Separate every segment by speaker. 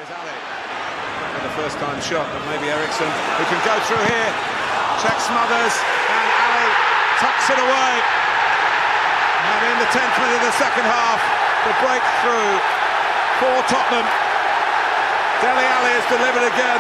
Speaker 1: Here's Ali. For the first time shot, but maybe Eriksson, who can go through here. Check Smothers, and Ali tucks it away. And in the 10th minute of the second half, the breakthrough for Tottenham. Dele Alli has delivered again.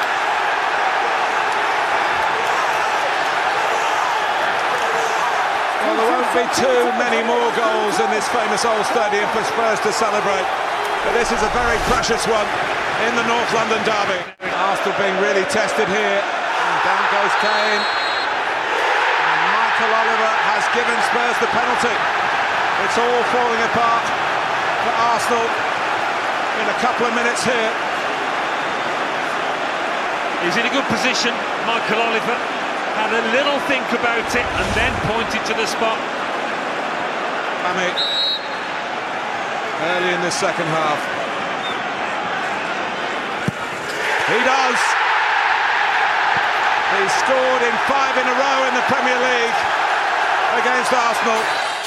Speaker 1: Well, there won't be too many more goals in this famous old stadium for Spurs to celebrate. But this is a very precious one in the North London derby. Arsenal being really tested here. And down goes Kane. And Michael Oliver has given Spurs the penalty. It's all falling apart for Arsenal in a couple of minutes here.
Speaker 2: He's in a good position, Michael Oliver. Had a little think about it and then pointed to the spot.
Speaker 1: Ame, early in the second half. He does. He scored in 5 in a row in the Premier League against Arsenal.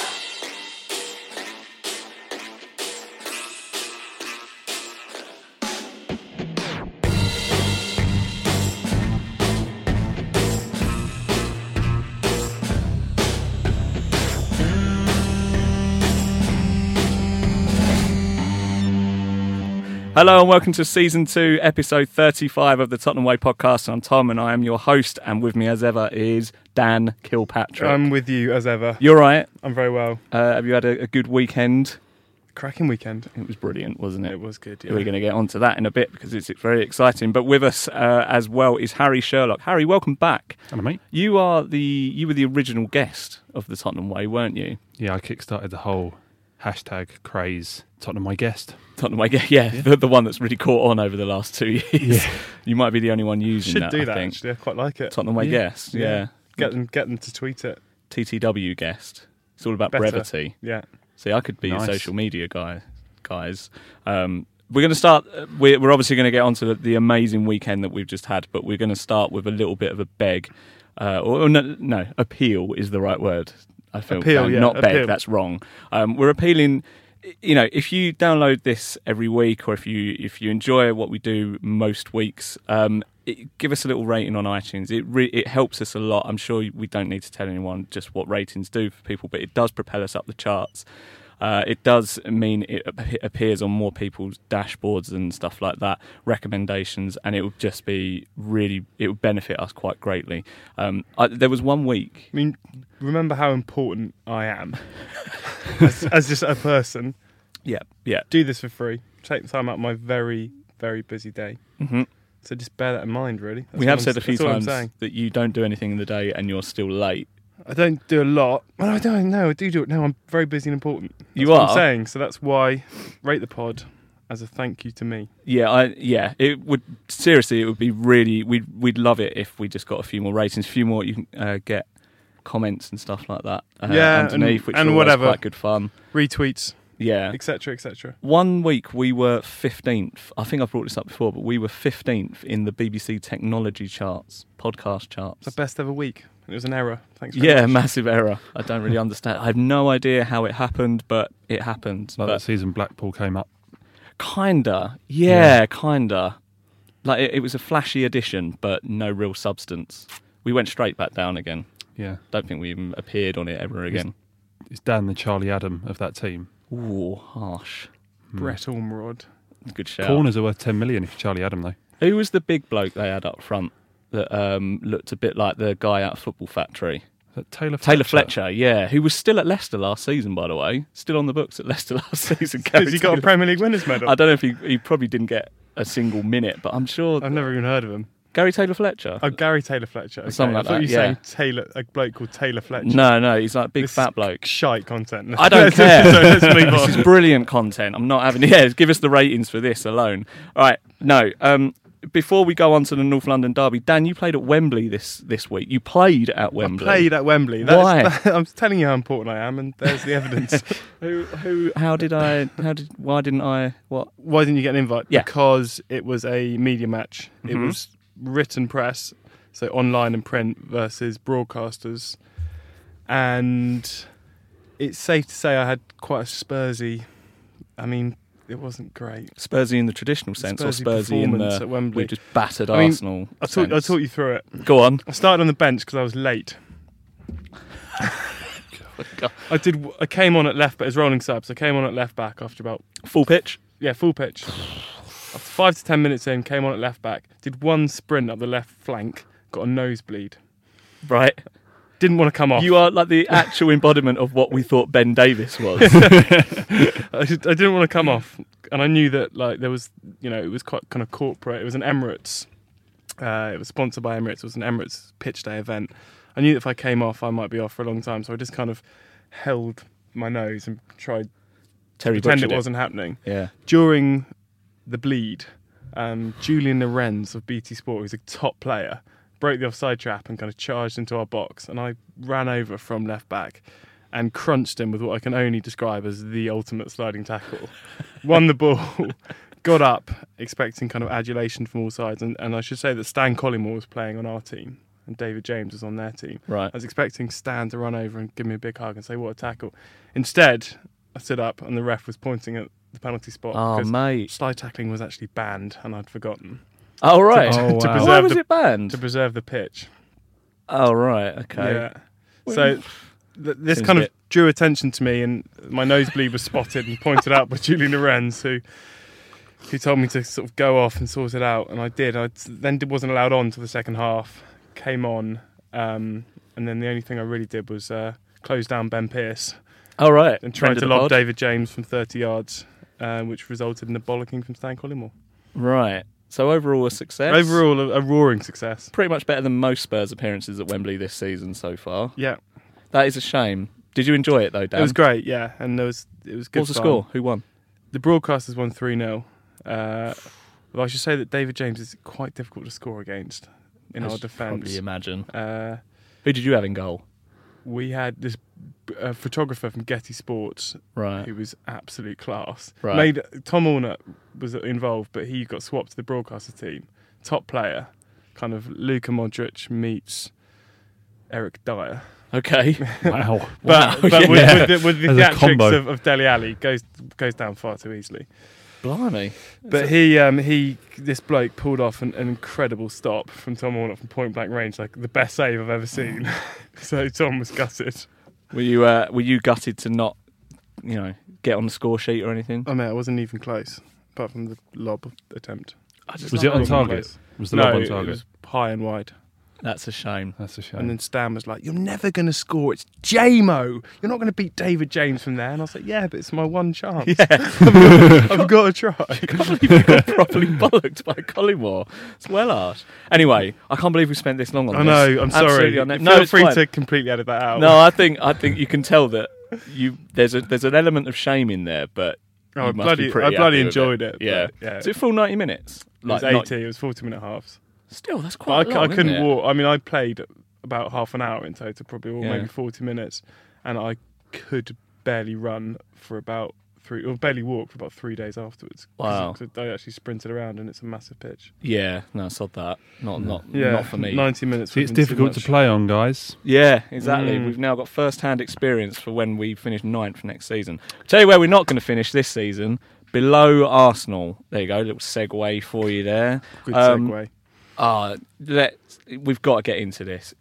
Speaker 3: Hello and welcome to Season 2, Episode 35 of the Tottenham Way Podcast. I'm Tom and I am your host, and with me as ever is Dan Kilpatrick.
Speaker 4: I'm with you as ever.
Speaker 3: You're right.
Speaker 4: I'm very well.
Speaker 3: Have you had a good weekend?
Speaker 4: Cracking weekend.
Speaker 3: It was brilliant, wasn't it?
Speaker 4: It was good, yeah.
Speaker 3: We're going to get onto that in a bit because it's very exciting. But with us as well is Harry Sherlock. Harry, welcome back.
Speaker 5: Hello, mate.
Speaker 3: You were the original guest of the Tottenham Way, weren't you?
Speaker 5: Yeah, I kickstarted the whole hashtag craze Tottenham My Guest.
Speaker 3: Tottenham Way, yeah. The one that's really caught on over the last 2 years.
Speaker 5: Yeah.
Speaker 3: You might be the only one using
Speaker 4: Should
Speaker 3: that,
Speaker 4: do
Speaker 3: I
Speaker 4: that,
Speaker 3: think.
Speaker 4: actually. I quite like it.
Speaker 3: Tottenham Way guest, yeah.
Speaker 4: Get them to tweet it.
Speaker 3: TTW guest. It's all about
Speaker 4: Better.
Speaker 3: brevity.
Speaker 4: Yeah.
Speaker 3: See, I could be
Speaker 5: Nice.
Speaker 3: a social media guys. We're going to start. We're obviously going to get onto the amazing weekend that we've just had, but we're going to start with a little bit of a beg, or no, appeal is the right word. I feel
Speaker 4: Appeal, yeah,
Speaker 3: not beg.
Speaker 4: appeal.
Speaker 3: That's wrong. We're appealing. You know, if you download this every week, or if you enjoy what we do most weeks, give us a little rating on iTunes. It helps us a lot. I'm sure we don't need to tell anyone just what ratings do for people, but it does propel us up the charts. It does mean it appears on more people's dashboards and stuff like that, recommendations, and it would just be it would benefit us quite greatly. There was 1 week.
Speaker 4: I mean, remember how important I am as just a person.
Speaker 3: Yeah.
Speaker 4: Do this for free. Take the time out of my very, very busy day.
Speaker 3: Mm-hmm.
Speaker 4: So just bear that in mind, really.
Speaker 3: We have said a few times
Speaker 4: saying.
Speaker 3: that you don't do anything in the day and you're still late.
Speaker 4: I don't do a lot. Well, I don't know. I do it now. I'm very busy and important. That's
Speaker 3: You
Speaker 4: what
Speaker 3: are?
Speaker 4: I'm saying. So that's why rate the pod as a thank you to me.
Speaker 3: Yeah, it would seriously. It would be really. We'd love it if we just got a few more ratings, a few more. You can get comments and stuff like that. Underneath, which
Speaker 4: and
Speaker 3: are always
Speaker 4: whatever.
Speaker 3: quite good fun.
Speaker 4: Retweets,
Speaker 3: Yeah,
Speaker 4: etc., etc.
Speaker 3: 1 week we were 15th. I think I've brought this up before, but we were 15th in the BBC technology charts, podcast charts.
Speaker 4: The best ever week. It was an error. Thanks very
Speaker 3: Yeah,
Speaker 4: much.
Speaker 3: massive error. I don't really understand. I have no idea how it happened, but it happened.
Speaker 5: Like
Speaker 3: But
Speaker 5: that season Blackpool came up.
Speaker 3: kinda. Like it was a flashy addition, but no real substance. We went straight back down again.
Speaker 5: Yeah.
Speaker 3: Don't think we even appeared on it ever again.
Speaker 5: It's Dan the Charlie Adam of that team.
Speaker 3: Ooh, harsh.
Speaker 4: Brett Ormerod.
Speaker 3: Good shout.
Speaker 5: Corners are worth 10 million if you're Charlie Adam, though.
Speaker 3: Who was the big bloke they had up front that looked a bit like the guy out of Football Factory?
Speaker 5: Is that Taylor
Speaker 3: Fletcher, yeah, who was still at Leicester last season, by the way. Still on the books at Leicester last season.
Speaker 4: Because he got a Premier League winners medal.
Speaker 3: I don't know if he probably didn't get a single minute, but I'm sure.
Speaker 4: I've never even heard of him.
Speaker 3: Gary Taylor Fletcher?
Speaker 4: Oh, Gary Taylor Fletcher. Okay.
Speaker 3: Something like
Speaker 4: I thought
Speaker 3: that,
Speaker 4: you were
Speaker 3: yeah.
Speaker 4: saying a bloke called Taylor Fletcher.
Speaker 3: No, he's like big
Speaker 4: This
Speaker 3: fat
Speaker 4: is
Speaker 3: bloke.
Speaker 4: Shite content.
Speaker 3: I don't care.
Speaker 4: Let's move
Speaker 3: This
Speaker 4: on.
Speaker 3: is brilliant content. I'm not having. Yeah, give us the ratings for this alone. All right, no. Before we go on to the North London derby, Dan, you played at Wembley this week. You played at Wembley.
Speaker 4: I played at Wembley.
Speaker 3: Why?
Speaker 4: I'm telling you how important I am, and there's the evidence.
Speaker 3: Why didn't I? What?
Speaker 4: Why didn't you get an invite?
Speaker 3: Yeah.
Speaker 4: Because it was a media match. It
Speaker 3: Mhm.
Speaker 4: was written press, so online and print versus broadcasters. And it's safe to say I had quite a Spursy. I mean, great.
Speaker 3: Spursy in the traditional sense, or
Speaker 4: Spursy
Speaker 3: Spursy in
Speaker 4: performance
Speaker 3: the
Speaker 4: at Wembley.
Speaker 3: we just battered
Speaker 4: I mean,
Speaker 3: Arsenal.
Speaker 4: I taught you through it.
Speaker 3: Go on.
Speaker 4: I started on the bench because I was late. I came on at left back as rolling subs. I came on at left back after about
Speaker 3: Full pitch.
Speaker 4: full pitch. After 5 to 10 minutes in, came on at left back. Did one sprint up the left flank. Got a nosebleed.
Speaker 3: Right.
Speaker 4: Didn't want to come off.
Speaker 3: You are like the actual embodiment of what we thought Ben Davis was.
Speaker 4: I didn't want to come off, and I knew that like there was, it was quite kind of corporate. It was an Emirates. It was sponsored by Emirates. It was an Emirates pitch day event. I knew that if I came off, I might be off for a long time. So I just kind of held my nose and tried to pretend it wasn't happening.
Speaker 3: Yeah.
Speaker 4: During the bleed, Julian Lorenz of BT Sport, who's a top player, broke the offside trap and kind of charged into our box, and I ran over from left back and crunched him with what I can only describe as the ultimate sliding tackle. Won the ball, got up, expecting kind of adulation from all sides, and I should say that Stan Collymore was playing on our team and David James was on their team.
Speaker 3: Right.
Speaker 4: I was expecting Stan to run over and give me a big hug and say, what a tackle. Instead, I stood up and the ref was pointing at the penalty spot because
Speaker 3: mate.
Speaker 4: slide tackling was actually banned and I'd forgotten.
Speaker 3: Oh, right.
Speaker 5: Oh,
Speaker 4: To
Speaker 5: wow.
Speaker 4: preserve
Speaker 3: Why was it banned?
Speaker 4: To preserve the pitch.
Speaker 3: Oh, right. Okay.
Speaker 4: Yeah. So this
Speaker 3: Seems
Speaker 4: kind
Speaker 3: a
Speaker 4: of
Speaker 3: bit-
Speaker 4: drew attention to me, and my nosebleed was spotted and pointed out by Julian Lorenz, who told me to sort of go off and sort it out, and I did. I then wasn't allowed on to the second half. Came on, and then the only thing I really did was close down Ben Pearce
Speaker 3: Oh, right.
Speaker 4: and tried
Speaker 3: Friend
Speaker 4: to
Speaker 3: of the
Speaker 4: lob
Speaker 3: pod.
Speaker 4: David James from 30 yards, which resulted in a bollocking from Stan Collymore.
Speaker 3: Right. So overall a success.
Speaker 4: Overall, a roaring success.
Speaker 3: Pretty much better than most Spurs appearances at Wembley this season so far.
Speaker 4: Yeah,
Speaker 3: That is a shame. Did you enjoy it though, Dan?
Speaker 4: it was great. Yeah, and it was good.
Speaker 3: What was the
Speaker 4: fun.
Speaker 3: score? Who won?
Speaker 4: The broadcasters won 3-0. Well, I should say that David James is quite difficult to score against in our
Speaker 3: As you
Speaker 4: defence.
Speaker 3: Probably imagine.
Speaker 4: Uh,
Speaker 3: Who did you have in goal?
Speaker 4: we had this photographer from Getty Sports
Speaker 3: Right.
Speaker 4: who was absolute class.
Speaker 3: Right.
Speaker 4: Tom Allnutt was involved, but he got swapped to the broadcaster team. Top player, kind of Luka Modric meets Eric Dyer.
Speaker 3: Okay.
Speaker 5: Wow.
Speaker 4: But
Speaker 3: yeah.
Speaker 4: with the
Speaker 5: As a combo.
Speaker 4: theatrics of Dele Alli, goes down far too easily.
Speaker 3: Blimey.
Speaker 4: But this bloke pulled off an incredible stop from Tom Allnutt from point blank range, like the best save I've ever seen. So Tom was gutted.
Speaker 3: Were you gutted to not, get on the score sheet or anything?
Speaker 4: I mean, I wasn't even close, apart from the lob attempt.
Speaker 5: Was it on target? Was the lob on
Speaker 4: it
Speaker 5: target?
Speaker 4: was high and wide.
Speaker 3: That's a shame.
Speaker 5: That's a shame.
Speaker 4: And then Stan was like, "You're never going to score. It's JMO. You're not going to beat David James from there." And I was like, "Yeah, but it's my one chance.
Speaker 3: Yeah.
Speaker 4: I've got to try."
Speaker 3: I can't believe you got properly bollocked by Collymore. It's well harsh. Anyway, I can't believe we spent this long on
Speaker 4: I
Speaker 3: this.
Speaker 4: know. I'm sorry.
Speaker 3: Absolutely on it. No,
Speaker 4: Feel
Speaker 3: it's
Speaker 4: free
Speaker 3: fine.
Speaker 4: to completely edit that out.
Speaker 3: No, I think you can tell that there's an element of shame in there, but
Speaker 4: Oh,
Speaker 3: you must be
Speaker 4: I
Speaker 3: pretty
Speaker 4: bloody
Speaker 3: happy with
Speaker 4: enjoyed it.
Speaker 3: Yeah.
Speaker 4: but yeah.
Speaker 3: Is it full 90 minutes?
Speaker 4: It was 80. It was 40-minute halves.
Speaker 3: Still, that's
Speaker 4: But
Speaker 3: quite long,
Speaker 4: I couldn't
Speaker 3: isn't it?
Speaker 4: walk. I mean, I played about half an hour in total, probably, or
Speaker 3: Yeah.
Speaker 4: maybe 40 minutes, and I could barely run for about barely walk for about 3 days afterwards. 'Cause
Speaker 3: Wow.
Speaker 4: I actually sprinted around, and it's a massive pitch.
Speaker 3: Yeah, no, I sod that. Not for me.
Speaker 4: 90 minutes.
Speaker 5: See, it's
Speaker 4: would've been too
Speaker 5: difficult to
Speaker 4: much.
Speaker 5: play on, guys.
Speaker 3: Yeah, exactly.
Speaker 4: Mm.
Speaker 3: We've now got first-hand experience for when we finish 9th next season. Tell you where we're not going to finish this season. Below Arsenal. There you go, a little segue for you there.
Speaker 4: Good segue.
Speaker 3: We've got to get into this.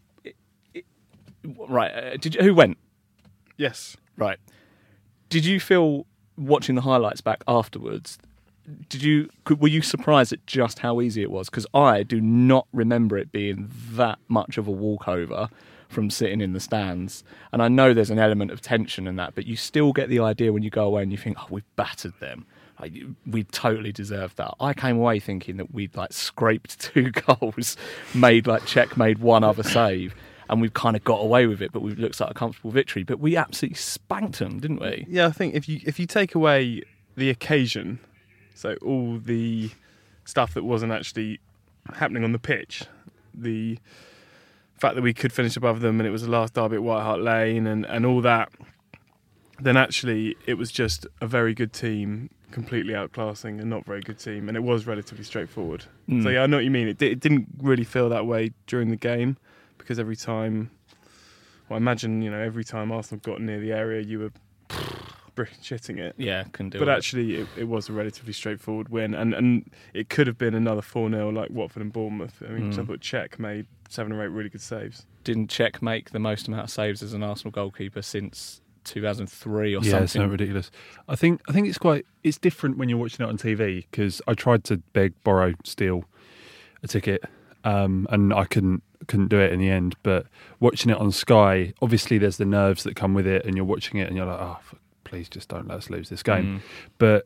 Speaker 3: Right, who went?
Speaker 4: Yes.
Speaker 3: Right. Did you feel, watching the highlights back afterwards, were you surprised at just how easy it was? Because I do not remember it being that much of a walkover from sitting in the stands. And I know there's an element of tension in that, but you still get the idea when you go away and you think, oh, we've battered them. Like, we totally deserved that. I came away thinking that we'd scraped 2 goals, made one other save, and we've kind of got away with it, but it looks like a comfortable victory. But we absolutely spanked them, didn't we?
Speaker 4: Yeah, I think if you take away the occasion, so all the stuff that wasn't actually happening on the pitch, the fact that we could finish above them and it was the last derby at White Hart Lane and all that, then actually it was just a very good team completely outclassing a not very good team, and it was relatively straightforward. So yeah, I know what you mean. It didn't really feel that way during the game, because every time, well, I imagine, every time Arsenal got near the area, you were shitting it.
Speaker 3: Yeah, can do it.
Speaker 4: But actually, it was a relatively straightforward win, and it could have been another 4-0 like Watford and Bournemouth. I mean, I thought Cech made 7 or 8 really good saves.
Speaker 3: Didn't Cech make the most amount of saves as an Arsenal goalkeeper since 2003 or
Speaker 5: Yeah,
Speaker 3: something?
Speaker 5: it's not ridiculous. I think it's different when you're watching it on TV, because I tried to beg, borrow, steal a ticket, and I couldn't do it in the end. But watching it on Sky, obviously there's the nerves that come with it, and you're watching it and you're like, oh, please just don't let us lose this game. But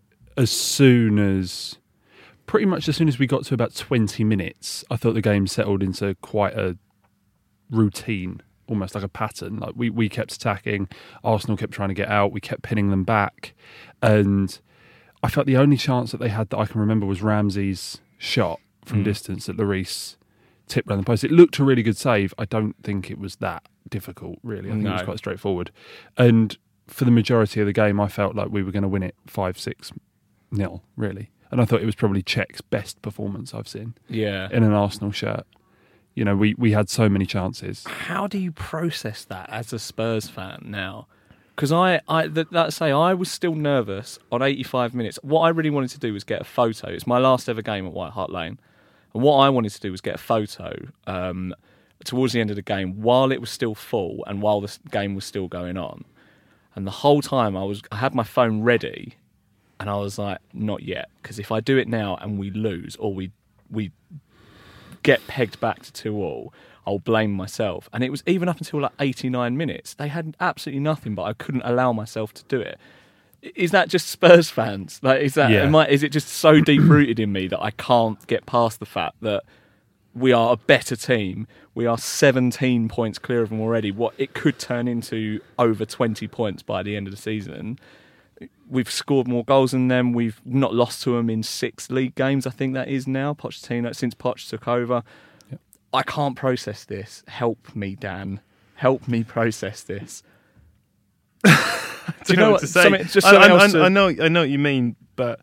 Speaker 5: pretty much as soon as we got to about 20 minutes, I thought the game settled into quite a routine, almost like a pattern. Like we kept attacking, Arsenal kept trying to get out, we kept pinning them back, and I felt the only chance that they had that I can remember was Ramsey's shot from distance that Lloris tipped around the post. It looked a really good save. I don't think it was that difficult, really. I think it was quite straightforward. And for the majority of the game, I felt like we were going to win it 5-6-0, really. And I thought it was probably Czech's best performance I've seen in an Arsenal shirt. You know, we had so many chances.
Speaker 3: How do you process that as a Spurs fan now? Because let's say I was still nervous on 85 minutes. What I really wanted to do was get a photo. It's my last ever game at White Hart Lane. And what I wanted to do was get a photo towards the end of the game while it was still full and while the game was still going on. And the whole time I had my phone ready, and I was like, not yet, because if I do it now and we lose or we get pegged back to 2-2, I'll blame myself. And it was even up until like 89 minutes. They had absolutely nothing, but I couldn't allow myself to do it. Is that just Spurs fans? Like, is it just so deep rooted in me that I can't get past the fact that we are a better team? We are 17 points clear of them already. What it could turn into over 20 points by the end of the season. We've scored more goals than them. We've not lost to them in 6 league games, I think that is now, Pochettino, since Poch took over. Yep. I can't process this. Help me, Dan. Help me process this.
Speaker 4: Do you know what to say? I know what you mean, but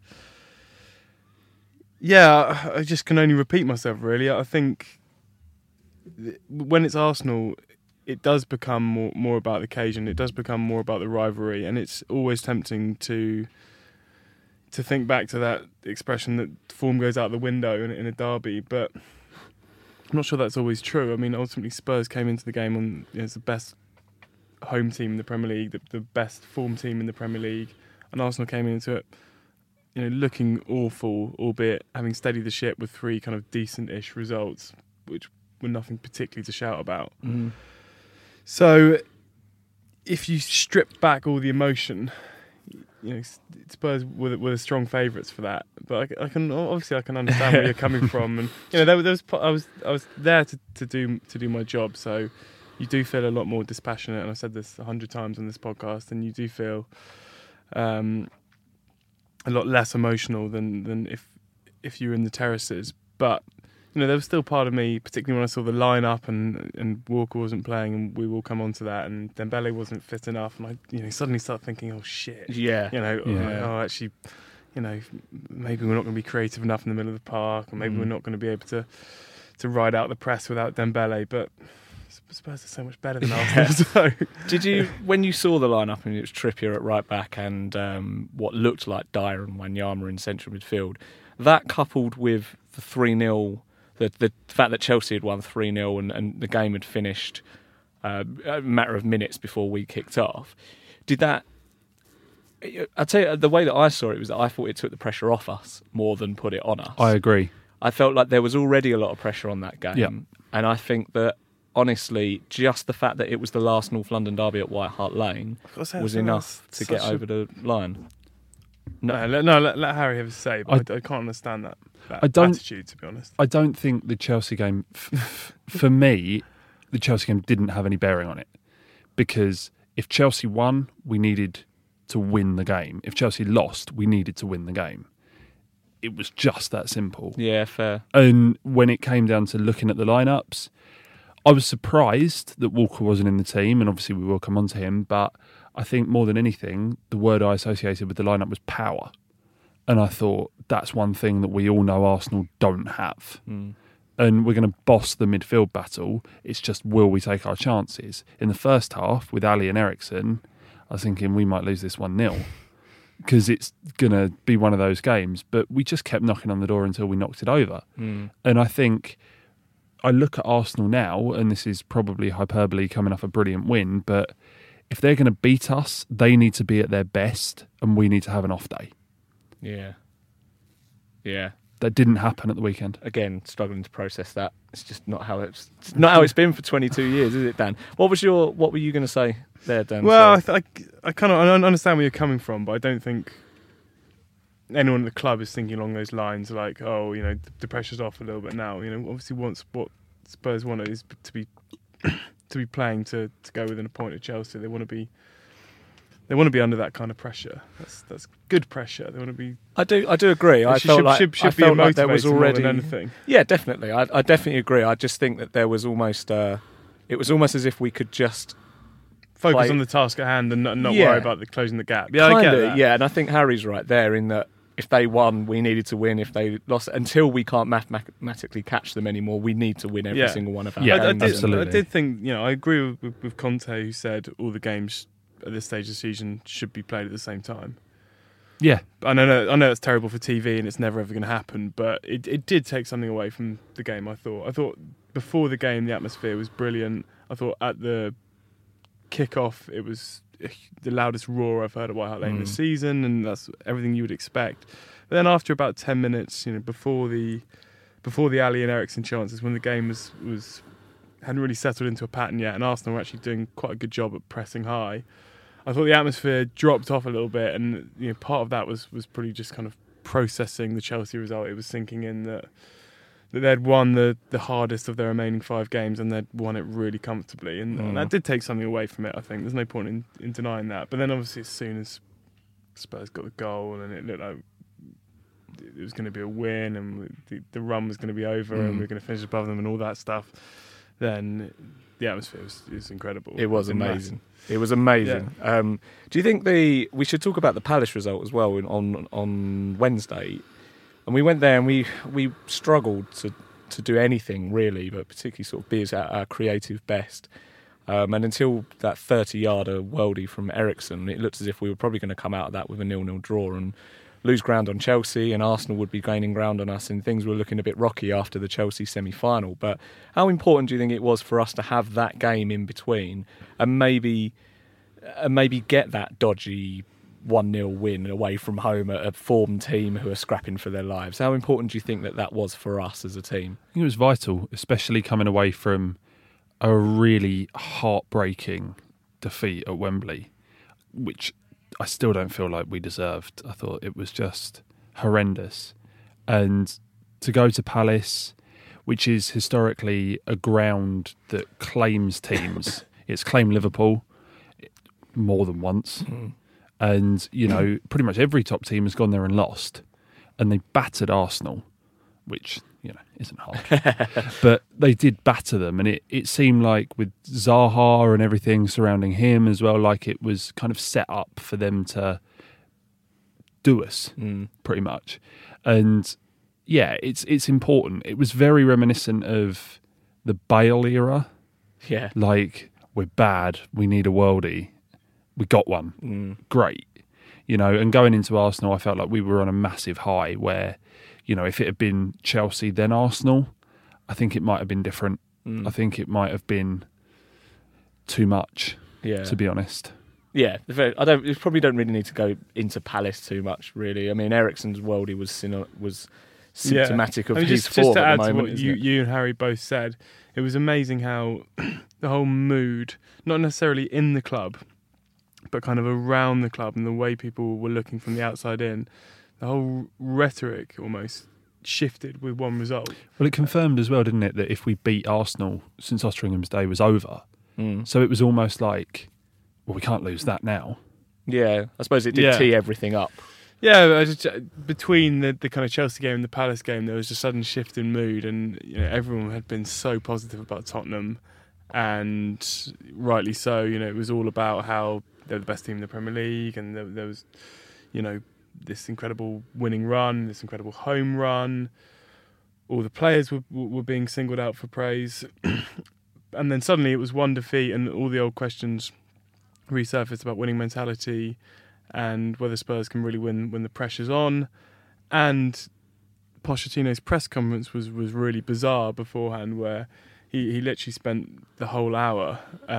Speaker 4: yeah, I just can only repeat myself, really. I think when it's Arsenal, it does become more about the occasion. It does become more about the rivalry, and it's always tempting to think back to that expression that form goes out the window in a derby. But I'm not sure that's always true. I mean, ultimately, Spurs came into the game on as the best home team in the Premier League, the best form team in the Premier League, and Arsenal came into it, looking awful, albeit having steadied the ship with 3 kind of decent-ish results, which were nothing particularly to shout about. So, if you strip back all the emotion, Spurs were strong favourites for that. But I can understand where you're coming from, and I was there to do my job. So you do feel a lot more dispassionate, and I've said this 100 times on this podcast, and you do feel a lot less emotional than if you were in the terraces. But there was still part of me, particularly when I saw the lineup and Walker wasn't playing, and we will come on to that, and Dembele wasn't fit enough, and I suddenly start thinking, oh shit, actually, maybe we're not going to be creative enough in the middle of the park, or maybe we're not going to be able to ride out the press without Dembele. But Spurs are so much better than Arsenal. So.
Speaker 3: Did you, when you saw the lineup and it was Trippier at right back and what looked like Dyer and Wanyama in central midfield, that coupled with the 3-0. The fact that Chelsea had won 3-0 and the game had finished a matter of minutes before we kicked off, did that... I'll tell you, the way that I saw it was that I thought it took the pressure off us more than put it on us.
Speaker 5: I agree.
Speaker 3: I felt like there was already a lot of pressure on that game.
Speaker 5: Yep.
Speaker 3: And I think that, honestly, just the fact that it was the last North London derby at White Hart Lane was enough to get over the line.
Speaker 4: No, let Harry have a say, but I can't understand that attitude, to be honest.
Speaker 5: I don't think the Chelsea game, for me, the Chelsea game didn't have any bearing on it. Because if Chelsea won, we needed to win the game. If Chelsea lost, we needed to win the game. It was just that simple.
Speaker 3: Yeah, fair.
Speaker 5: And when it came down to looking at the lineups, I was surprised that Walker wasn't in the team, and obviously we will come on to him, but I think more than anything, the word I associated with the lineup was power. And I thought that's one thing that we all know Arsenal don't have. And we're going to boss the midfield battle. It's just, will we take our chances? In the first half, with Ali and Eriksen, I was thinking we might lose this 1-0 because it's going to be one of those games. But we just kept knocking on the door until we knocked it over. And I think I look at Arsenal now, and this is probably hyperbole coming off a brilliant win, but if they're going to beat us, they need to be at their best and we need to have an off day.
Speaker 3: Yeah. Yeah.
Speaker 5: That didn't happen at the weekend.
Speaker 3: Again, struggling to process that. It's just not how it's been for 22 years, is it, Dan? What were you going to say there, Dan?
Speaker 4: Well, I kind of understand where you're coming from, but I don't think anyone at the club is thinking along those lines, like, oh, you know, the pressure's off a little bit now. You know, obviously, what Spurs want is to be playing to go within a point of Chelsea. They want to be under that kind of pressure. That's good pressure. They want to be.
Speaker 3: I do agree. I felt like there was already
Speaker 4: anything.
Speaker 3: Yeah, definitely. I definitely agree. I just think that there was almost it was almost as if we could just
Speaker 4: focus on the task at hand and not worry about closing the gap. Yeah, I get that.
Speaker 3: Yeah, and I think Harry's right there in that if they won, we needed to win. If they lost, until we can't mathematically catch them anymore, we need to win every single one of our games.
Speaker 5: Absolutely.
Speaker 4: I did think, I agree with Conte, who said all the games at this stage of the season should be played at the same time.
Speaker 5: Yeah.
Speaker 4: I know it's terrible for TV and it's never ever going to happen, but it did take something away from the game, I thought before the game, the atmosphere was brilliant. I thought at the kick-off, it was the loudest roar I've heard at White Hart Lane this season, and that's everything you would expect. But then after about 10 minutes, before the Ali and Eriksen chances, when the game hadn't really settled into a pattern yet, and Arsenal were actually doing quite a good job at pressing high, I thought the atmosphere dropped off a little bit, and part of that was probably just kind of processing the Chelsea result. It was sinking in that they'd won the hardest of their remaining 5 games, and they'd won it really comfortably, and that did take something away from it. I think there's no point in denying that. But then obviously as soon as Spurs got the goal and it looked like it was going to be a win and the run was going to be over and we were going to finish above them and all that stuff, then the atmosphere is incredible.
Speaker 3: It was amazing. It was amazing. Yeah. Do you think we should talk about the Palace result as well on Wednesday? And we went there and we struggled to do anything really, but particularly sort of be at our creative best. And until that 30-yarder worldie from Eriksen, it looked as if we were probably going to come out of that with a 0-0 draw and lose ground on Chelsea, and Arsenal would be gaining ground on us, and things were looking a bit rocky after the Chelsea semi-final. But how important do you think it was for us to have that game in between and maybe get that dodgy 1-0 win away from home at a formed team who are scrapping for their lives? How important do you think that was for us as a team?
Speaker 5: I think it was vital, especially coming away from a really heartbreaking defeat at Wembley, which I still don't feel like we deserved. I thought it was just horrendous. And to go to Palace, which is historically a ground that claims teams, it's claimed Liverpool more than once. And, pretty much every top team has gone there and lost. And they battered Arsenal, which, isn't hard. But they did batter them. And it seemed like with Zaha and everything surrounding him as well, like it was kind of set up for them to do us, pretty much. And, yeah, it's important. It was very reminiscent of the Bale era.
Speaker 3: Yeah.
Speaker 5: Like, we're bad, we need a worldie. We got one. Great. And going into Arsenal, I felt like we were on a massive high where, if it had been Chelsea then Arsenal, I think it might have been different. I think it might have been too much, to be honest.
Speaker 3: Yeah, we probably don't really need to go into Palace too much, really. I mean, Eriksen's worldie was symptomatic of his form at the moment.
Speaker 4: Just to add to what you and Harry both said, it was amazing how the whole mood, not necessarily in the club, but kind of around the club and the way people were looking from the outside in, the whole rhetoric almost shifted with one result.
Speaker 5: Well, it confirmed as well, didn't it, that if we beat Arsenal, St Osteringham's day was over. So it was almost like, well, we can't lose that now.
Speaker 3: Yeah, I suppose it did tee everything up.
Speaker 4: Yeah, between the kind of Chelsea game and the Palace game, there was a sudden shift in mood, and everyone had been so positive about Tottenham, and rightly so. It was all about how they're the best team in the Premier League, and there was, this incredible winning run, this incredible home run. All the players were being singled out for praise, and then suddenly it was one defeat, and all the old questions resurfaced about winning mentality and whether Spurs can really win when the pressure's on. And Pochettino's press conference was really bizarre beforehand, where he literally spent the whole hour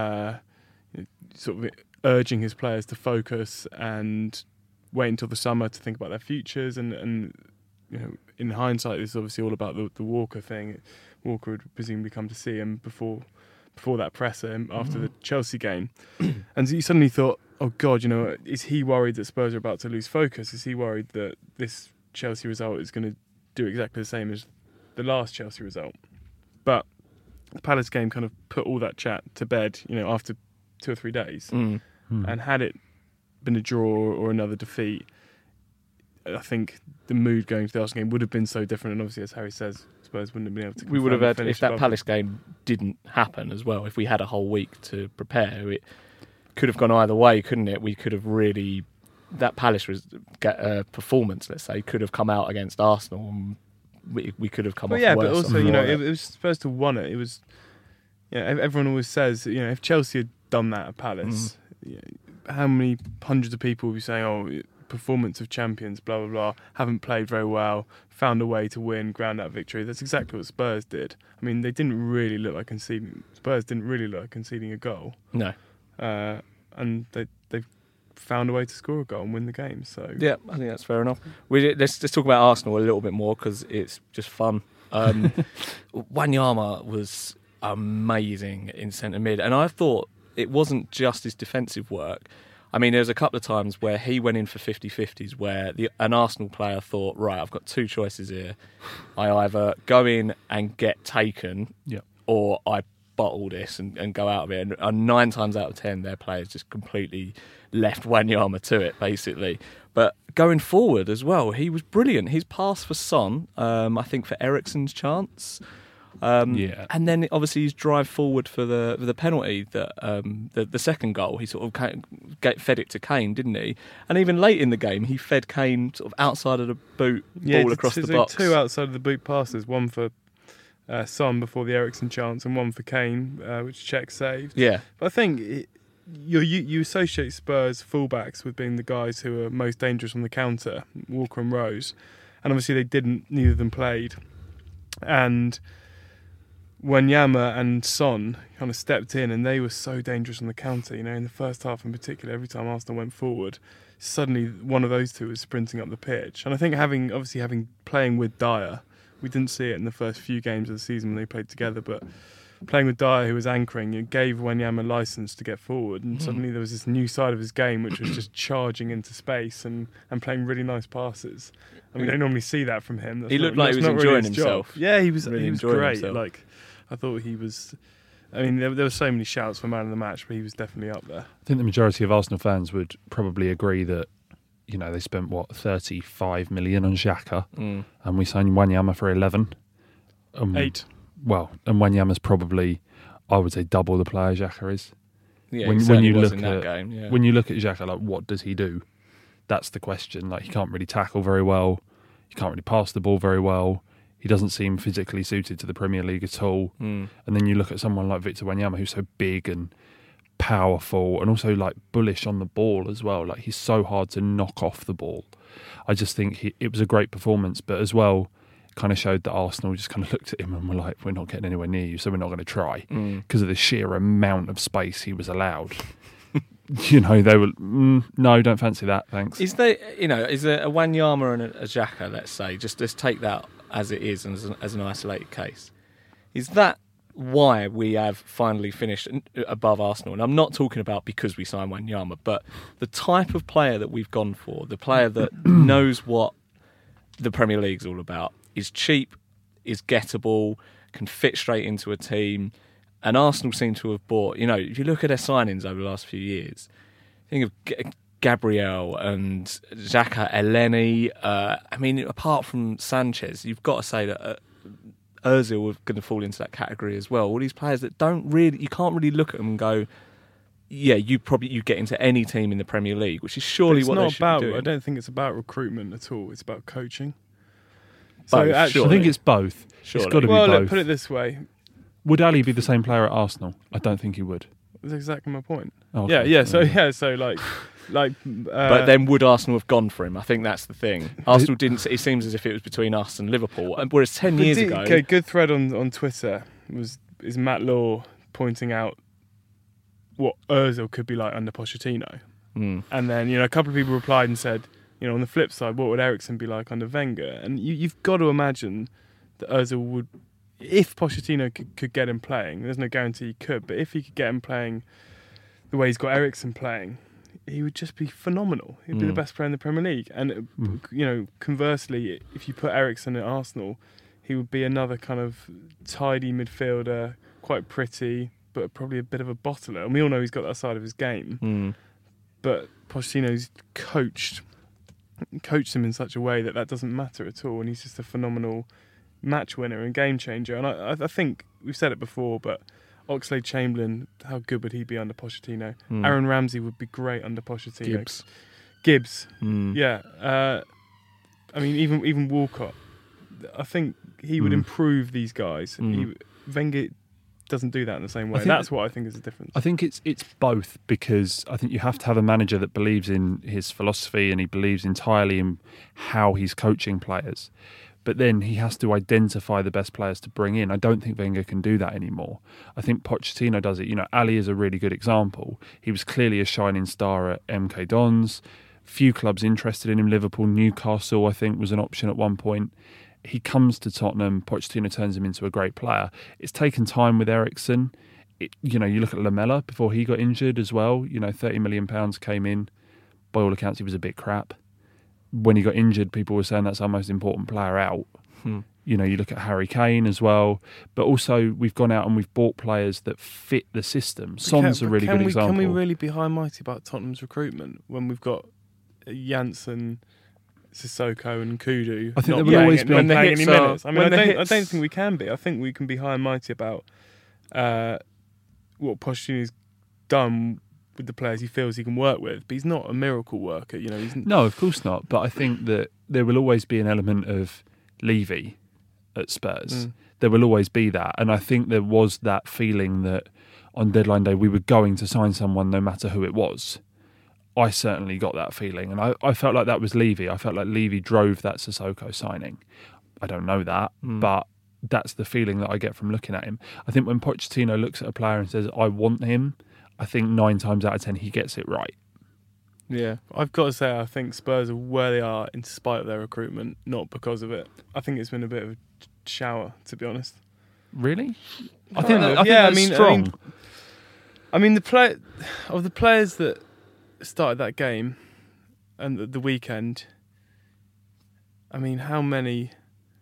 Speaker 4: sort of urging his players to focus and wait until the summer to think about their futures. And you know, in hindsight, this is obviously all about the Walker thing. Walker would presumably come to see him before that presser after the Chelsea game. And so you suddenly thought, oh God, you know, is he worried that Spurs are about to lose focus? Is he worried that this Chelsea result is going to do exactly the same as the last Chelsea result? But the Palace game kind of put all that chat to bed, you know, after 2 or 3 days. And had it been a draw or another defeat, I think the mood going to the Arsenal game would have been so different. And obviously, as Harry says, Spurs wouldn't have been able to.
Speaker 3: We would have had, if that
Speaker 4: above
Speaker 3: Palace game didn't happen as well, if we had a whole week to prepare, it could have gone either way, couldn't it? We could have really, that Palace performance, let's say, could have come out against Arsenal, and we could have come off worse.
Speaker 4: But also, you know, it was Spurs to won it. It was, you know, everyone always says, you know, if Chelsea had done that at Palace, you know, how many hundreds of people would be saying, oh, performance of champions, blah, blah, blah, haven't played very well, found a way to win, ground out victory. That's exactly what Spurs did. I mean, Spurs didn't really look like conceding a goal.
Speaker 3: No.
Speaker 4: And they've found a way to score a goal and win the game. So
Speaker 3: yeah, I think that's fair enough. Let's talk about Arsenal a little bit more, because it's just fun. Wanyama was amazing in centre mid, and I thought it wasn't just his defensive work. I mean, there was a couple of times where he went in for 50-50s, where an Arsenal player thought, right, I've got 2 choices here. I either go in and get taken, or I bottle this and go out of it. And 9 times out of 10, their players just completely left Wanyama to it, basically. But going forward as well, he was brilliant. His pass for Son, I think for Eriksen's chance. And then obviously his drive forward for the penalty, the second goal, he sort of fed it to Kane, didn't he? And even late in the game, he fed Kane sort of outside of the boot, ball across the box.
Speaker 4: 2 outside of the boot passes, one for Son before the Eriksen chance, and one for Kane, which Cech saved.
Speaker 3: Yeah,
Speaker 4: but I think you associate Spurs fullbacks with being the guys who are most dangerous on the counter, Walker and Rose, and obviously they didn't. Neither of them played, and Wanyama and Son kind of stepped in, and they were so dangerous on the counter. You know, in the first half in particular, every time Arsenal went forward, suddenly one of those two was sprinting up the pitch. And I think playing with Dyer, we didn't see it in the first few games of the season when they played together, but playing with Dyer, who was anchoring, it gave Wanyama license to get forward, and suddenly there was this new side of his game, which was just charging into space and playing really nice passes. I mean, I don't normally see that from him.
Speaker 3: He looked like he was enjoying himself.
Speaker 4: Yeah, he was
Speaker 3: really
Speaker 4: great.
Speaker 3: Himself.
Speaker 4: Like, I thought he was. I mean, there were so many shouts for man of the match, but he was definitely up there.
Speaker 5: I think the majority of Arsenal fans would probably agree that, you know, they spent 35 million on Xhaka, and we signed Wanyama for 11.
Speaker 4: 8.
Speaker 5: Well, and Wanyama's probably, I would say, double the player Xhaka is.
Speaker 3: Yeah,
Speaker 5: when you look at that
Speaker 3: game, yeah.
Speaker 5: When you look at Xhaka, like, what does he do? That's the question. Like, he can't really tackle very well. He can't really pass the ball very well. He doesn't seem physically suited to the Premier League at all. And then you look at someone like Victor Wanyama, who's so big and powerful and also like bullish on the ball as well. Like, he's so hard to knock off the ball. I just think it was a great performance, but as well, it kind of showed that Arsenal just kind of looked at him and were like, we're not getting anywhere near you, so we're not going to try, because of the sheer amount of space he was allowed. You know, they were, no, don't fancy that, thanks.
Speaker 3: Is there a Wanyama and a Xhaka, let's say, just let's take that as it is and as an isolated case. Is that why we have finally finished above Arsenal? And I'm not talking about because we signed Wanyama, but the type of player that we've gone for, the player that knows what the Premier League's all about, is cheap, is gettable, can fit straight into a team. And Arsenal seem to have bought, you know, if you look at their signings over the last few years, think of Gabriel and Xhaka, Elneny. I mean, apart from Sanchez, you've got to say that Ozil was going to fall into that category as well. All these players that you can't really look at them and go, yeah, you get into any team in the Premier League, which is surely what they should be doing.
Speaker 4: I don't think it's about recruitment at all. It's about coaching.
Speaker 3: Both,
Speaker 4: so actually,
Speaker 5: I think it's both.
Speaker 3: Surely.
Speaker 5: It's got to be both.
Speaker 4: Look, put it this way.
Speaker 5: Would Ali be the same player at Arsenal? I don't think he would.
Speaker 4: That's exactly my point.
Speaker 5: Oh,
Speaker 4: Yeah,
Speaker 5: okay.
Speaker 4: yeah. So like.
Speaker 3: But then would Arsenal have gone for him? I think that's the thing. Arsenal didn't. It seems as if it was between us and Liverpool. Whereas 10 years ago,
Speaker 4: okay, good thread on Twitter is Matt Law pointing out what Ozil could be like under Pochettino, and then a couple of people replied and said, on the flip side, what would Eriksen be like under Wenger? And you've got to imagine that Ozil would, if Pochettino could get him playing. There's no guarantee he could, but if he could get him playing the way he's got Eriksen playing, he would just be phenomenal. He'd be the best player in the Premier League. And, conversely, if you put Eriksen at Arsenal, he would be another kind of tidy midfielder, quite pretty, but probably a bit of a bottler. And we all know he's got that side of his game. But Pochettino's coached him in such a way that doesn't matter at all. And he's just a phenomenal match winner and game changer. And I think, we've said it before, but Oxlade-Chamberlain, how good would he be under Pochettino? Aaron Ramsey would be great under Pochettino. Gibbs. Yeah. I mean, even Walcott. I think he would improve these guys. Wenger doesn't do that in the same way. That's what I think is the difference.
Speaker 5: I think it's both, because I think you have to have a manager that believes in his philosophy and he believes entirely in how he's coaching players. But then he has to identify the best players to bring in. I don't think Wenger can do that anymore. I think Pochettino does it. Ali is a really good example. He was clearly a shining star at MK Dons. Few clubs interested in him. Liverpool, Newcastle, I think, was an option at one point. He comes to Tottenham. Pochettino turns him into a great player. It's taken time with Eriksen. You look at Lamella before he got injured as well. £30 million came in. By all accounts, he was a bit crap. When he got injured, people were saying that's our most important player out. You look at Harry Kane as well. But also, we've gone out and we've bought players that fit the system. Son's a really good example.
Speaker 4: Can we really be high and mighty about Tottenham's recruitment when we've got Janssen, Sissoko and Kudu?
Speaker 5: I think there will always be
Speaker 4: playing any minutes. I don't think we can be. I think we can be high and mighty about what Pochettino's done with the players he feels he can work with, but he's not a miracle worker.
Speaker 5: No, of course not. But I think that there will always be an element of Levy at Spurs. There will always be that, and I think there was that feeling that on deadline day we were going to sign someone no matter who it was. I certainly got that feeling, and I felt like that was Levy. I felt like Levy drove that Sissoko signing. I don't know that, but that's the feeling that I get from looking at him. I think when Pochettino looks at a player and says, I want him, I think 9 times out of 10 he gets it right.
Speaker 4: Yeah, I've got to say I think Spurs are where they are in spite of their recruitment, not because of it. I think it's been a bit of a shower, to be honest.
Speaker 5: Really? I
Speaker 4: think
Speaker 5: that's strong.
Speaker 4: I mean, the players that started that game and the weekend, I mean, how many?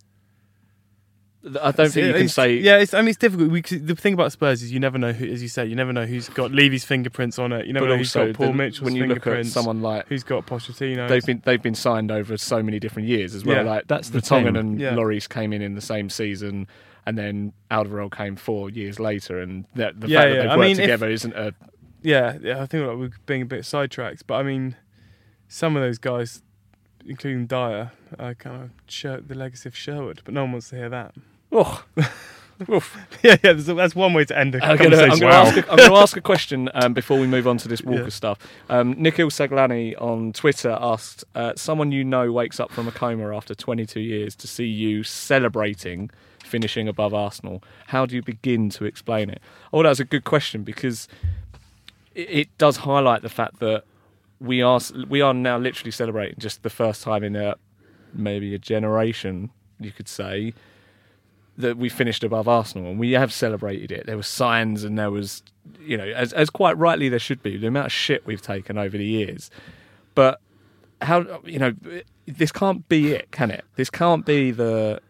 Speaker 3: I don't think you can say.
Speaker 4: Yeah, it's difficult. The thing about Spurs is you never know who, as you say, you never know who's got Levy's fingerprints on it. You never know who's got Paul Mitchell's
Speaker 3: when you
Speaker 4: fingerprints.
Speaker 3: Look at someone like
Speaker 4: who's got Pochettino.
Speaker 3: They've been signed over so many different years as well.
Speaker 4: Yeah,
Speaker 3: like
Speaker 5: that's the
Speaker 3: Vertonghen
Speaker 5: thing.
Speaker 3: and
Speaker 4: Yeah.
Speaker 3: Lloris came in the same season, and then Alderweireld came 4 years later, and the fact that they've worked together isn't a.
Speaker 4: Yeah, I think we're being a bit sidetracked, but I mean, some of those guys, including Dyer, kind of share the legacy of Sherwood, but no one wants to hear that.
Speaker 3: Oh.
Speaker 4: yeah, that's one way to end a
Speaker 3: I'm
Speaker 4: conversation.
Speaker 3: going to ask a question before we move on to this Walker stuff. Nikhil Saglani on Twitter asked, someone you know wakes up from a coma after 22 years to see you celebrating finishing above Arsenal. How do you begin to explain it? Oh, that's a good question, because it does highlight the fact that we are now literally celebrating just the first time in maybe a generation, you could say, that we finished above Arsenal, and we have celebrated it. There were signs, and there was, as quite rightly there should be, the amount of shit we've taken over the years. But how, this can't be it, can it? This can't be the